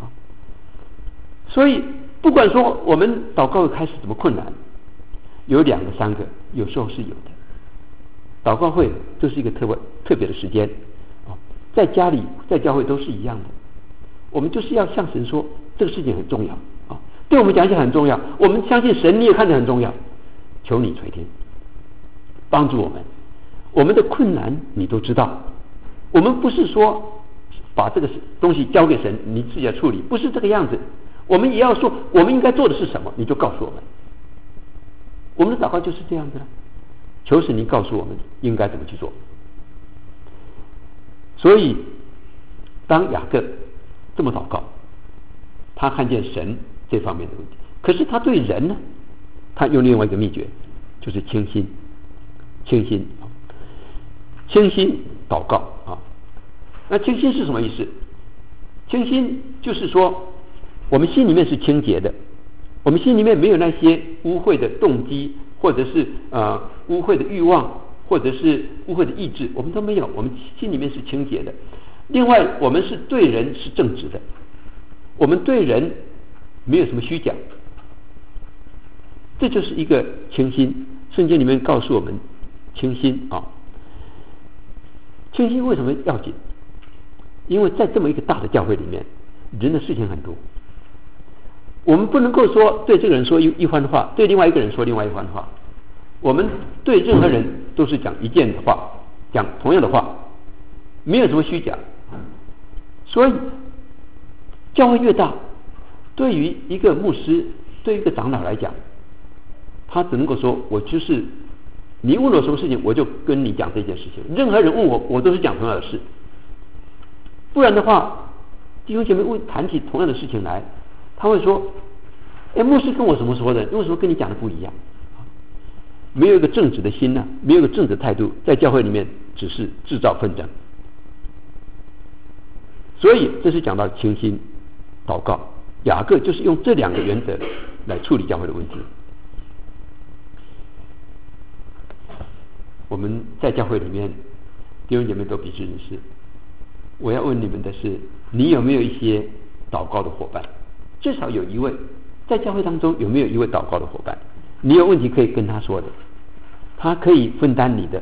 所以不管说我们祷告开始怎么困难，有2个3个，有时候是有的。祷告会就是一个特别的时间在家里在教会都是一样的。我们就是要向神说这个事情很重要对我们讲起来很重要，我们相信神你也看得很重要，求你垂听帮助我们，我们的困难你都知道。我们不是说把这个东西交给神你自己要处理，不是这个样子。我们也要说我们应该做的是什么，你就告诉我们。我们的祷告就是这样子了，求神你告诉我们应该怎么去做。所以当雅各这么祷告，他看见神这方面的问题，可是他对人呢，他用另外一个秘诀，就是倾心。 清心，清心祷告啊。那清心是什么意思？清心就是说，我们心里面是清洁的，我们心里面没有那些污秽的动机，或者是污秽的欲望，或者是污秽的意志，我们都没有，我们心里面是清洁的。另外，我们是对人是正直的，我们对人没有什么虚假，这就是一个清心。圣经里面告诉我们清心啊，清心为什么要紧？因为在这么一个大的教会里面，人的事情很多，我们不能够说对这个人说一番话，对另外一个人说另外一番话。我们对任何人都是讲一件话，讲同样的话，没有什么虚假。所以教会越大，对于一个牧师，对于一个长老来讲，他只能够说，我就是你问我什么事情，我就跟你讲这件事情。任何人问我，我都是讲同样的事。不然的话，弟兄姐妹谈起同样的事情来，他会说：“哎，牧师跟我怎么说的？为什么跟你讲的不一样？”没有一个正直的心呢，没有一个正直的态度，在教会里面只是制造纷争。所以这是讲到清心祷告，雅各就是用这两个原则来处理教会的问题。我们在教会里面，弟兄姐妹都彼此认识。我要问你们的是，你有没有一些祷告的伙伴？至少有一位，在教会当中有没有一位祷告的伙伴？你有问题可以跟他说的，他可以分担你的。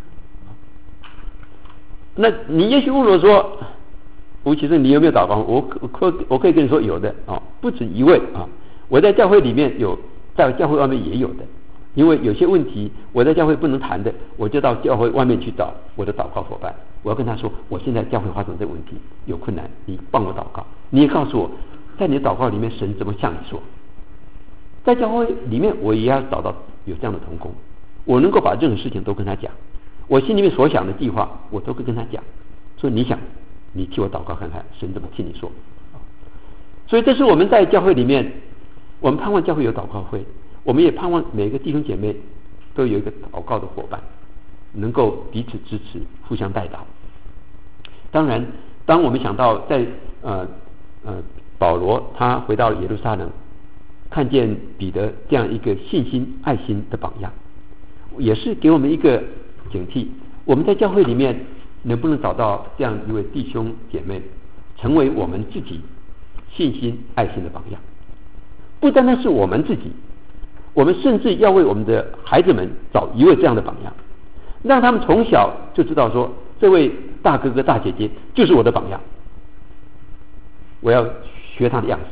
那你也许问我说，吴其实你有没有祷告？我可以跟你说有的啊，不止一位啊。我在教会里面有，在教会外面也有的。因为有些问题我在教会不能谈的，我就到教会外面去找我的祷告伙伴。我要跟他说，我现在教会发生这个问题有困难，你帮我祷告。你也告诉我，在你的祷告里面，神怎么向你说？在教会里面，我也要找到有这样的同工，我能够把任何事情都跟他讲，我心里面所想的计划，我都会跟他讲。说你想，你替我祷告看看，神怎么替你说？所以这是我们在教会里面，我们盼望教会有祷告会。我们也盼望每个弟兄姐妹都有一个祷告的伙伴，能够彼此支持，互相代祷。当然，当我们想到在保罗他回到耶路撒冷，看见彼得这样一个信心、爱心的榜样，也是给我们一个警惕。我们在教会里面能不能找到这样一位弟兄姐妹，成为我们自己信心、爱心的榜样？不单单是我们自己。我们甚至要为我们的孩子们找一位这样的榜样，让他们从小就知道说，这位大哥哥大姐姐就是我的榜样，我要学他的样子。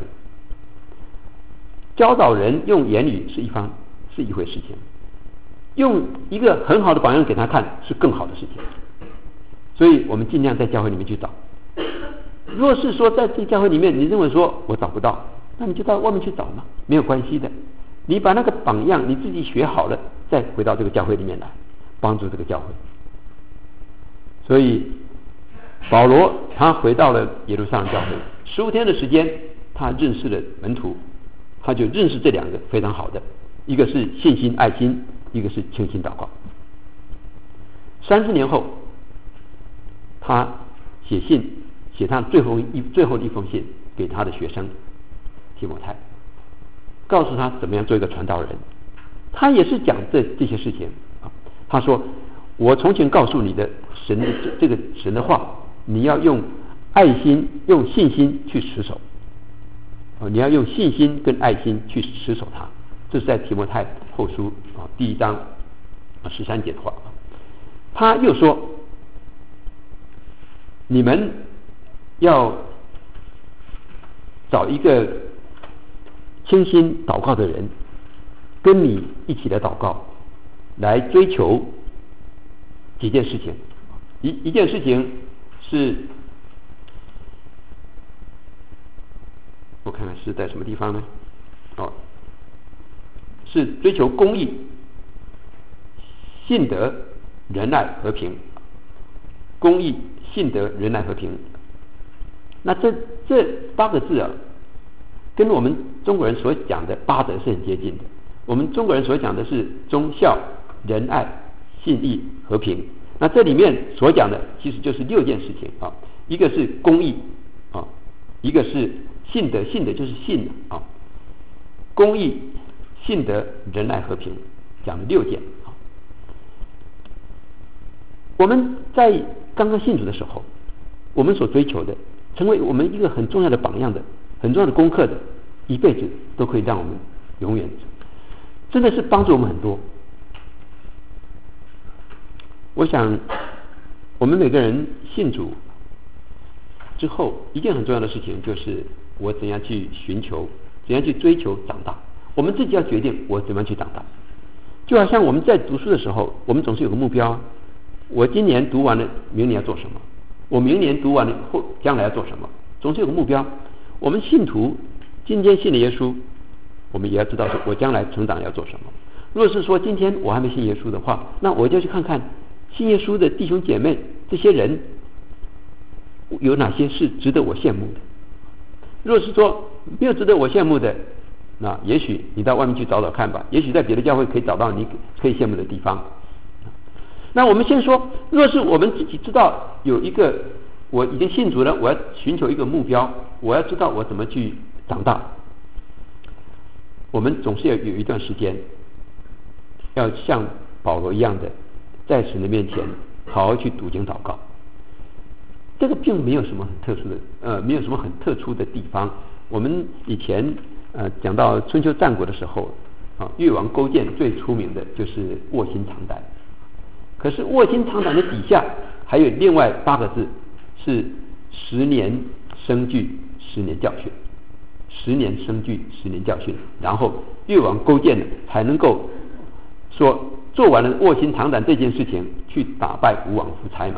教导人用言语是一回事情，用一个很好的榜样给他看是更好的事情。所以我们尽量在教会里面去找。若是说在这教会里面你认为说我找不到，那你就到外面去找嘛，没有关系的。你把那个榜样你自己学好了，再回到这个教会里面来，帮助这个教会。所以保罗他回到了耶路撒冷教会，15天的时间，他认识了门徒，他就认识这两个非常好的，一个是信心爱心，一个是清心祷告。30年后，他写他最后的一封信给他的学生提摩太，告诉他怎么样做一个传道人。他也是讲这些事情啊。他说：“我从前告诉你的神的这个神的话，你要用爱心、用信心去持守。你要用信心跟爱心去持守它。”这是在提摩太后书第1章13节的话。他又说：“你们要找一个清心祷告的人，跟你一起来祷告，来追求几件事情。一件事情是，我看看是在什么地方呢？是追求公义、信德、仁爱、和平。公义、信德、仁爱、和平。那这8个字啊，跟我们中国人所讲的8德是很接近的。我们中国人所讲的是忠孝、仁爱、 信义、和平。那这里面所讲的其实就是6件事情啊，一个是公义啊，一个是信德，信德就是信啊，公义、信德、仁爱、和平，讲了6件啊。我们在刚刚信主的时候，我们所追求的，成为我们一个很重要的榜样的、很重要的功课的，一辈子都可以让我们永远，真的是帮助我们很多。我想，我们每个人信主之后，一件很重要的事情就是我怎样去寻求，怎样去追求长大。我们自己要决定我怎么样去长大。就好像我们在读书的时候，我们总是有个目标，我今年读完了，明年要做什么？我明年读完了后，将来要做什么？总是有个目标。我们信徒今天信了耶稣，我们也要知道说我将来成长要做什么。若是说今天我还没信耶稣的话，那我就去看看信耶稣的弟兄姐妹，这些人有哪些是值得我羡慕的。若是说没有值得我羡慕的，那也许你到外面去找找看吧，也许在别的教会可以找到你可以羡慕的地方。那我们先说，若是我们自己知道有一个我已经信主了，我要寻求一个目标，我要知道我怎么去长大，我们总是要有一段时间要像保罗一样的在神的面前好好去读经祷告。这个并没有什么很特殊的没有什么很特殊的地方。我们以前讲到春秋战国的时候啊，越王勾践最出名的就是卧薪尝胆。可是卧薪尝胆的底下还有另外8个字，是10年生聚10年教训，10年生聚10年教训，然后越王勾践才能够说做完了卧薪尝胆这件事情，去打败吴王夫差嘛。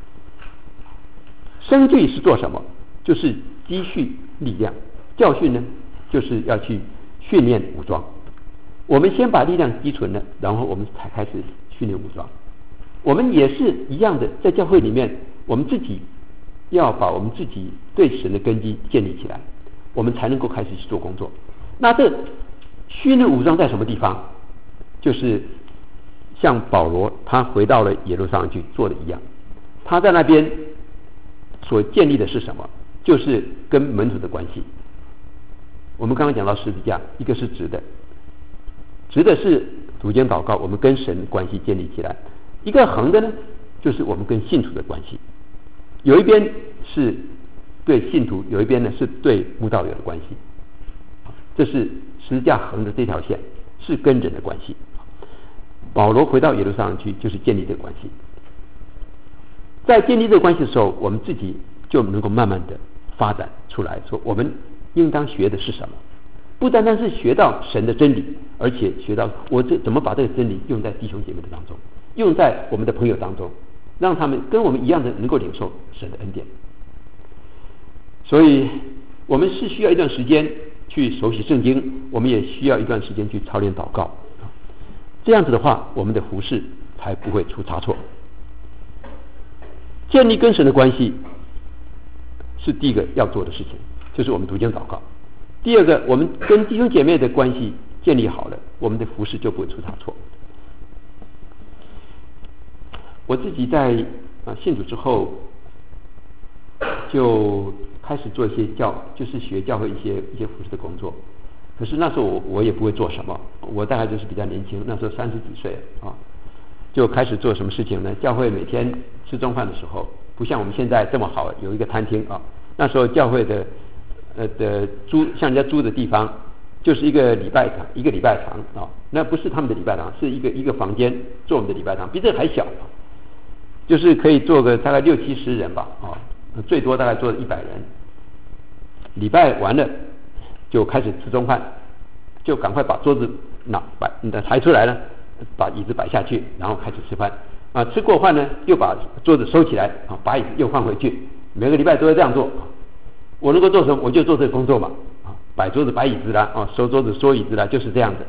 生聚是做什么？就是积蓄力量，教训呢就是要去训练武装。我们先把力量积存了，然后我们才开始训练武装。我们也是一样的，在教会里面，我们自己要把我们自己对神的根基建立起来，我们才能够开始去做工作。那这训练武装在什么地方？就是像保罗他回到了耶路撒冷去做的一样，他在那边所建立的是什么？就是跟门徒的关系。我们刚刚讲到十字架，一个是直的，直的是读经祷告，我们跟神关系建立起来；一个横的呢，就是我们跟信徒的关系。有一边是对信徒，有一边呢是对慕道友的关系。这是十字架横的这条线，是跟人的关系。保罗回到耶路撒冷去，就是建立这个关系。在建立这个关系的时候，我们自己就能够慢慢的发展出来，说我们应当学的是什么？不单单是学到神的真理，而且学到我怎么把这个真理用在弟兄姐妹的当中，用在我们的朋友当中，让他们跟我们一样的能够领受神的恩典。所以我们是需要一段时间去熟悉圣经，我们也需要一段时间去操练祷告。这样子的话，我们的服事才不会出差错。建立跟神的关系是第一个要做的事情，就是我们读经祷告。第二个，我们跟弟兄姐妹的关系建立好了，我们的服事就不会出差错。我自己在信主之后，就开始做一些就是学教会一些服事的工作。可是那时候我也不会做什么，我大概就是比较年轻，那时候30几岁啊，就开始做什么事情呢？教会每天吃中饭的时候，不像我们现在这么好，有一个餐厅啊。那时候教会的像人家租的地方，就是一个礼拜堂啊，那不是他们的礼拜堂，是一个房间做我们的礼拜堂，比这还小，就是可以坐个大概60-70人吧啊，最多大概坐100人。礼拜完了就开始吃中饭，就赶快把桌子抬出来了，把椅子摆下去，然后开始吃饭啊。吃过饭呢，又把桌子收起来啊，把椅子又放回去。每个礼拜都要这样做。我能够做什么，我就做这个工作嘛啊，摆桌子摆椅子啦啊，收桌子收椅子啦，就是这样的。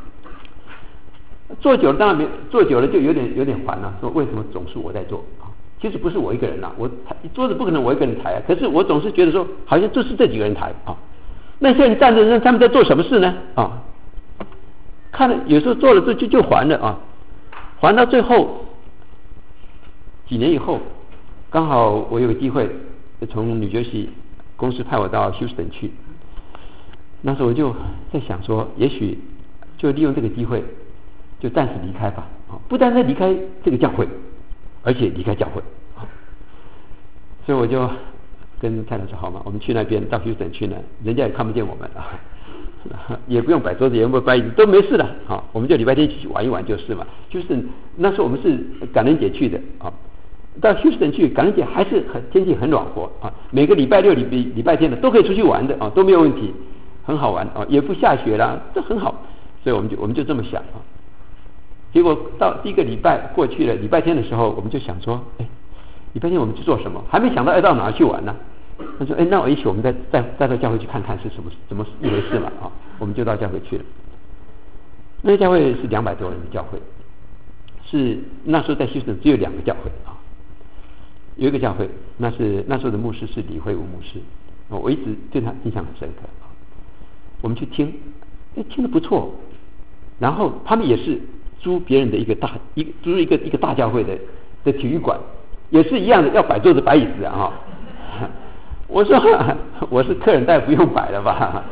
做久了当然做久了就有点烦了，说为什么总是我在做啊？其实不是我一个人啦，桌子不可能我一个人抬啊，可是我总是觉得说好像就是这几个人抬啊。那些人站着，他们在做什么事呢？啊，看了有时候做了就烦了啊， 还到最后几年以后，刚好我有个机会从纽约西公司派我到休斯顿去，那时候我就在想说，也许就利用这个机会就暂时离开吧，不单单离开这个教会，而且离开教会，所以我就跟太太说，好嘛，我们去那边到休斯顿去呢，人家也看不见我们啊，也不用摆桌子，也不用摆椅子，都没事的，好，我们就礼拜天去玩一玩就是嘛。就是那时候我们是感恩节去的啊，到休斯顿去感恩节还是天气很暖和啊，每个礼拜六、礼拜天的都可以出去玩的啊，都没有问题，很好玩啊，也不下雪啦，这很好，所以我们就这么想啊。结果到第一个礼拜过去了，礼拜天的时候，我们就想说，哎，礼拜天我们去做什么？还没想到要到哪去玩呢。他说，哎，那我一起我们再到教会去看看是怎么一回事嘛啊，我们就到教会去了。那个教会是200多人的教会，是那时候在休斯顿只有2个教会啊，有一个教会，那时候的牧师是李慧武牧师，我一直对他印象很深刻啊。我们去听，哎，听得不错，然后他们也是租别人的租一个大教会的体育馆，也是一样的，要摆桌子摆椅子啊。我说我是客人，大概不用摆了吧？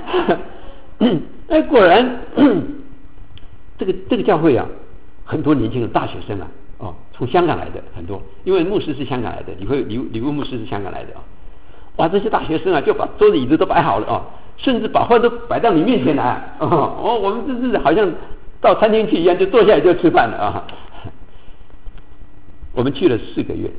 哎，果然这个教会啊，很多年轻的大学生啊，哦，从香港来的很多，因为牧师是香港来的，李慧牧师是香港来的啊。哇，这些大学生啊，就把桌子椅子都摆好了啊，甚至把饭都摆到你面前来哦，我们这是好像到餐厅去一样，就坐下来就吃饭了啊。我们去了4个月，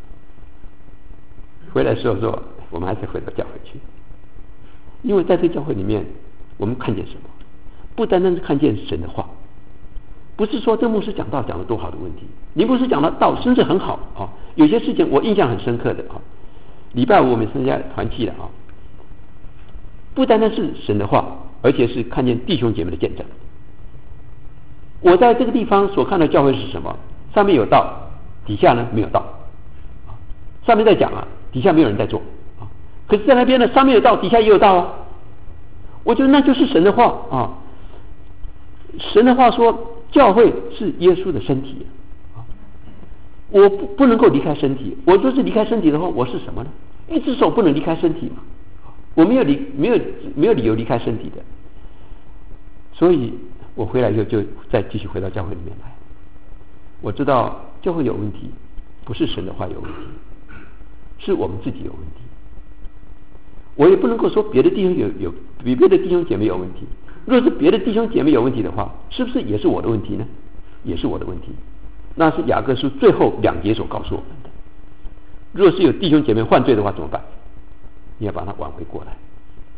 回来的时候说，我们还是回到教会去，因为在这个教会里面，我们看见什么？不单单是看见神的话，不是说这牧师讲道讲得多好的问题，林牧师讲的道真是很好啊，有些事情我印象很深刻的啊。礼拜5我们参加团契了啊，不单单是神的话，而且是看见弟兄姐妹的见证。我在这个地方所看到教会是什么？上面有道，底下呢没有道，上面在讲啊，底下没有人在做啊。可是，在那边呢，上面有道，底下也有道啊。我觉得那就是神的话啊。神的话说，教会是耶稣的身体啊。我不能够离开身体，我若是离开身体的话，我是什么呢？一只手不能离开身体嘛，我没有理由离开身体的。所以我回来以后就再继续回到教会里面来。我知道教会有问题，不是神的话有问题，是我们自己有问题。我也不能够说别的弟兄姐妹有问题。若是别的弟兄姐妹有问题的话，是不是也是我的问题呢？也是我的问题。那是雅各书最后2节所告诉我们的。若是有弟兄姐妹犯罪的话怎么办？你要把它挽回过来。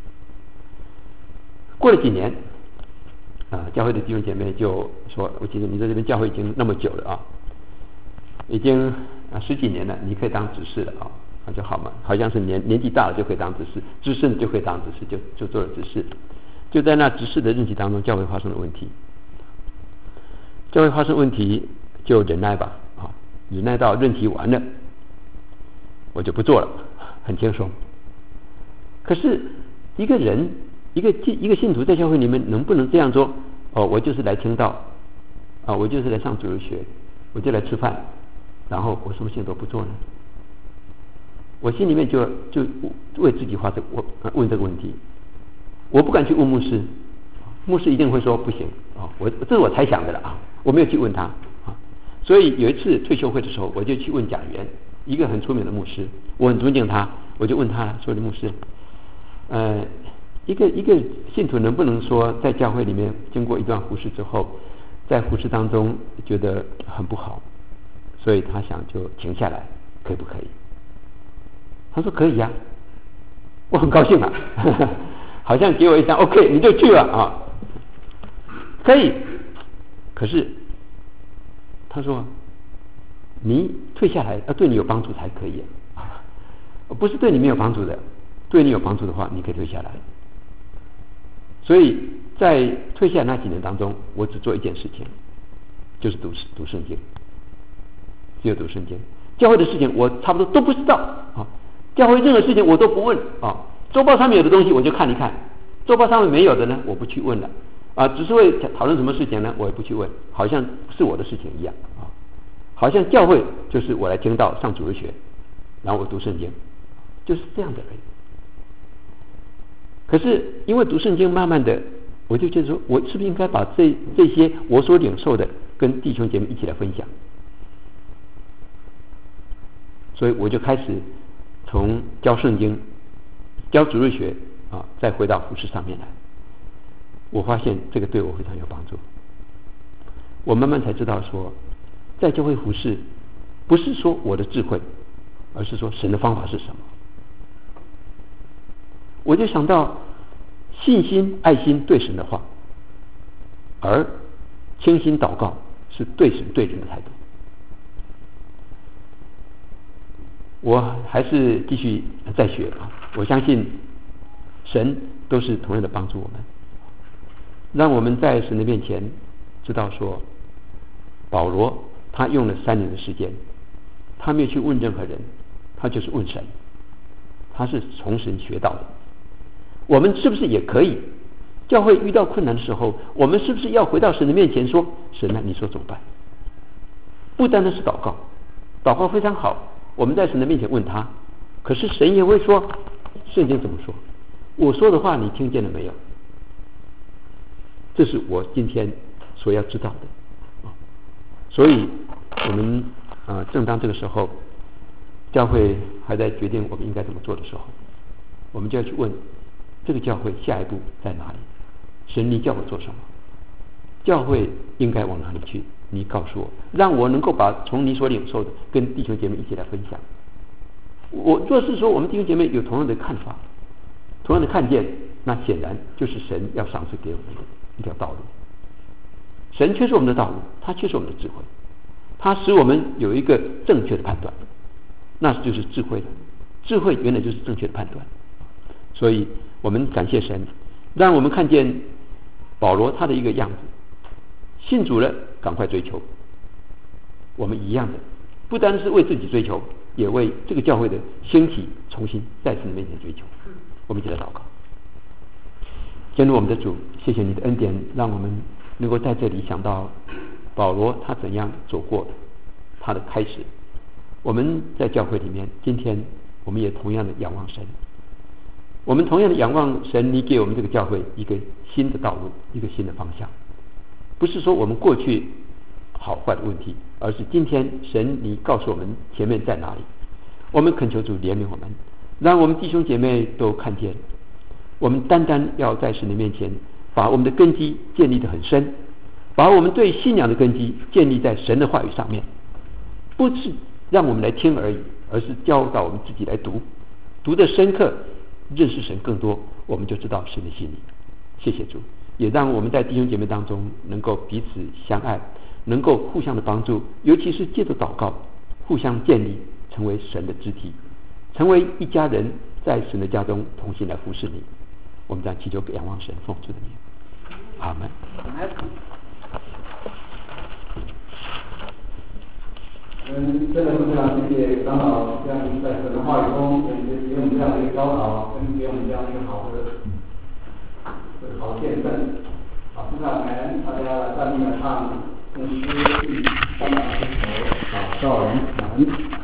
过了几年教会的弟兄姐妹就说，我记得你在这边教会已经那么久了啊，已经10几年了，你可以当执事了啊。那就好嘛，好像是年纪大了就可以当执事，资深就可以当执事，就做了执事。就在那执事的任期当中，教会发生了问题。教会发生问题就忍耐吧啊，忍耐到任期完了，我就不做了，很轻松。可是一个人一个信徒在教会里面能不能这样说？哦，我就是来听道啊，我就是来上主日学，我就来吃饭，然后我什么事情都不做呢？我心里面就为自己问这个问题。我不敢去问牧师，牧师一定会说不行啊，这是我猜想的了啊，我没有去问他啊。所以有一次退休会的时候，我就去问蒋元，一个很出名的牧师，我很尊敬他，我就问他说：“牧师，一个信徒能不能说在教会里面经过一段服事之后，在服事当中觉得很不好，所以他想就停下来，可以不可以？”他说：“可以呀。”我很高兴啊。好像给我一张 OK， 你就去了啊，可以。可是他说，你退下来要对你有帮助才可以啊，不是对你没有帮助的，对你有帮助的话，你可以退下来。所以在退下来那几年当中，我只做一件事情，就是读圣经，只有读圣经。教会的事情我差不多都不知道啊，教会任何事情我都不问啊。周报上面有的东西我就看一看，周报上面没有的呢，我不去问了。 只是会讨论什么事情呢？我也不去问，好像是我的事情一样啊，好像教会就是我来听到上主日学，然后我读圣经，就是这样的而已。可是因为读圣经，慢慢的我就觉得说，我是不是应该把这些我所领受的跟弟兄姐妹一起来分享？所以我就开始从教圣经、教主日学再回到服事上面来。我发现这个对我非常有帮助。我慢慢才知道说，在教会服事不是说我的智慧，而是说神的方法是什么。我就想到信心、爱心对神的话，而倾心祷告是对神对人的态度。我还是继续在学我相信神都是同样的帮助我们，让我们在神的面前知道说，保罗他用了3年的时间，他没有去问任何人，他就是问神，他是从神学到的。我们是不是也可以？教会遇到困难的时候，我们是不是要回到神的面前说，神啊，你说怎么办？不单单是祷告，祷告非常好，我们在神的面前问他，可是神也会说，圣经怎么说？我说的话你听见了没有？这是我今天所要知道的。所以我们正当这个时候，教会还在决定我们应该怎么做的时候，我们就要去问这个教会下一步在哪里？神你叫我做什么？教会应该往哪里去？你告诉我，让我能够把从你所领受的跟弟兄姐妹一起来分享。我若是说我们弟兄姐妹有同样的看法，同样的看见，那显然就是神要赏赐给我们的一条道路。神却是我们的道路，他却是我们的智慧，他使我们有一个正确的判断，那就是智慧。智慧原来就是正确的判断。所以我们感谢神，让我们看见保罗他的一个样子，信主了赶快追求。我们一样的，不单是为自己追求，也为这个教会的兴起重新再次面前追求。我们一起来祷告。天父我们的主，谢谢你的恩典，让我们能够在这里想到保罗他怎样走过他的开始。我们在教会里面，今天我们也同样的仰望神，我们同样的仰望神，你给我们这个教会一个新的道路，一个新的方向。不是说我们过去好坏的问题，而是今天神你告诉我们前面在哪里。我们恳求主怜悯我们，让我们弟兄姐妹都看见，我们单单要在神的面前把我们的根基建立得很深，把我们对信仰的根基建立在神的话语上面，不是让我们来听而已，而是教导我们自己来读，读得深刻，认识神更多，我们就知道神的心意。谢谢主，也让我们在弟兄姐妹当中能够彼此相爱，能够互相的帮助，尤其是借着祷告互相建立，成为神的肢体，成为一家人，在神的家中同心来服侍你。我们将祈求仰望神奉主的名，阿们。 真的非常谢谢长老这样在神的话语中给我们这样的一个教导，跟给我们这样一个好的见证。好，现在我们大家站立来唱《圣诗第329》，祷告人谈。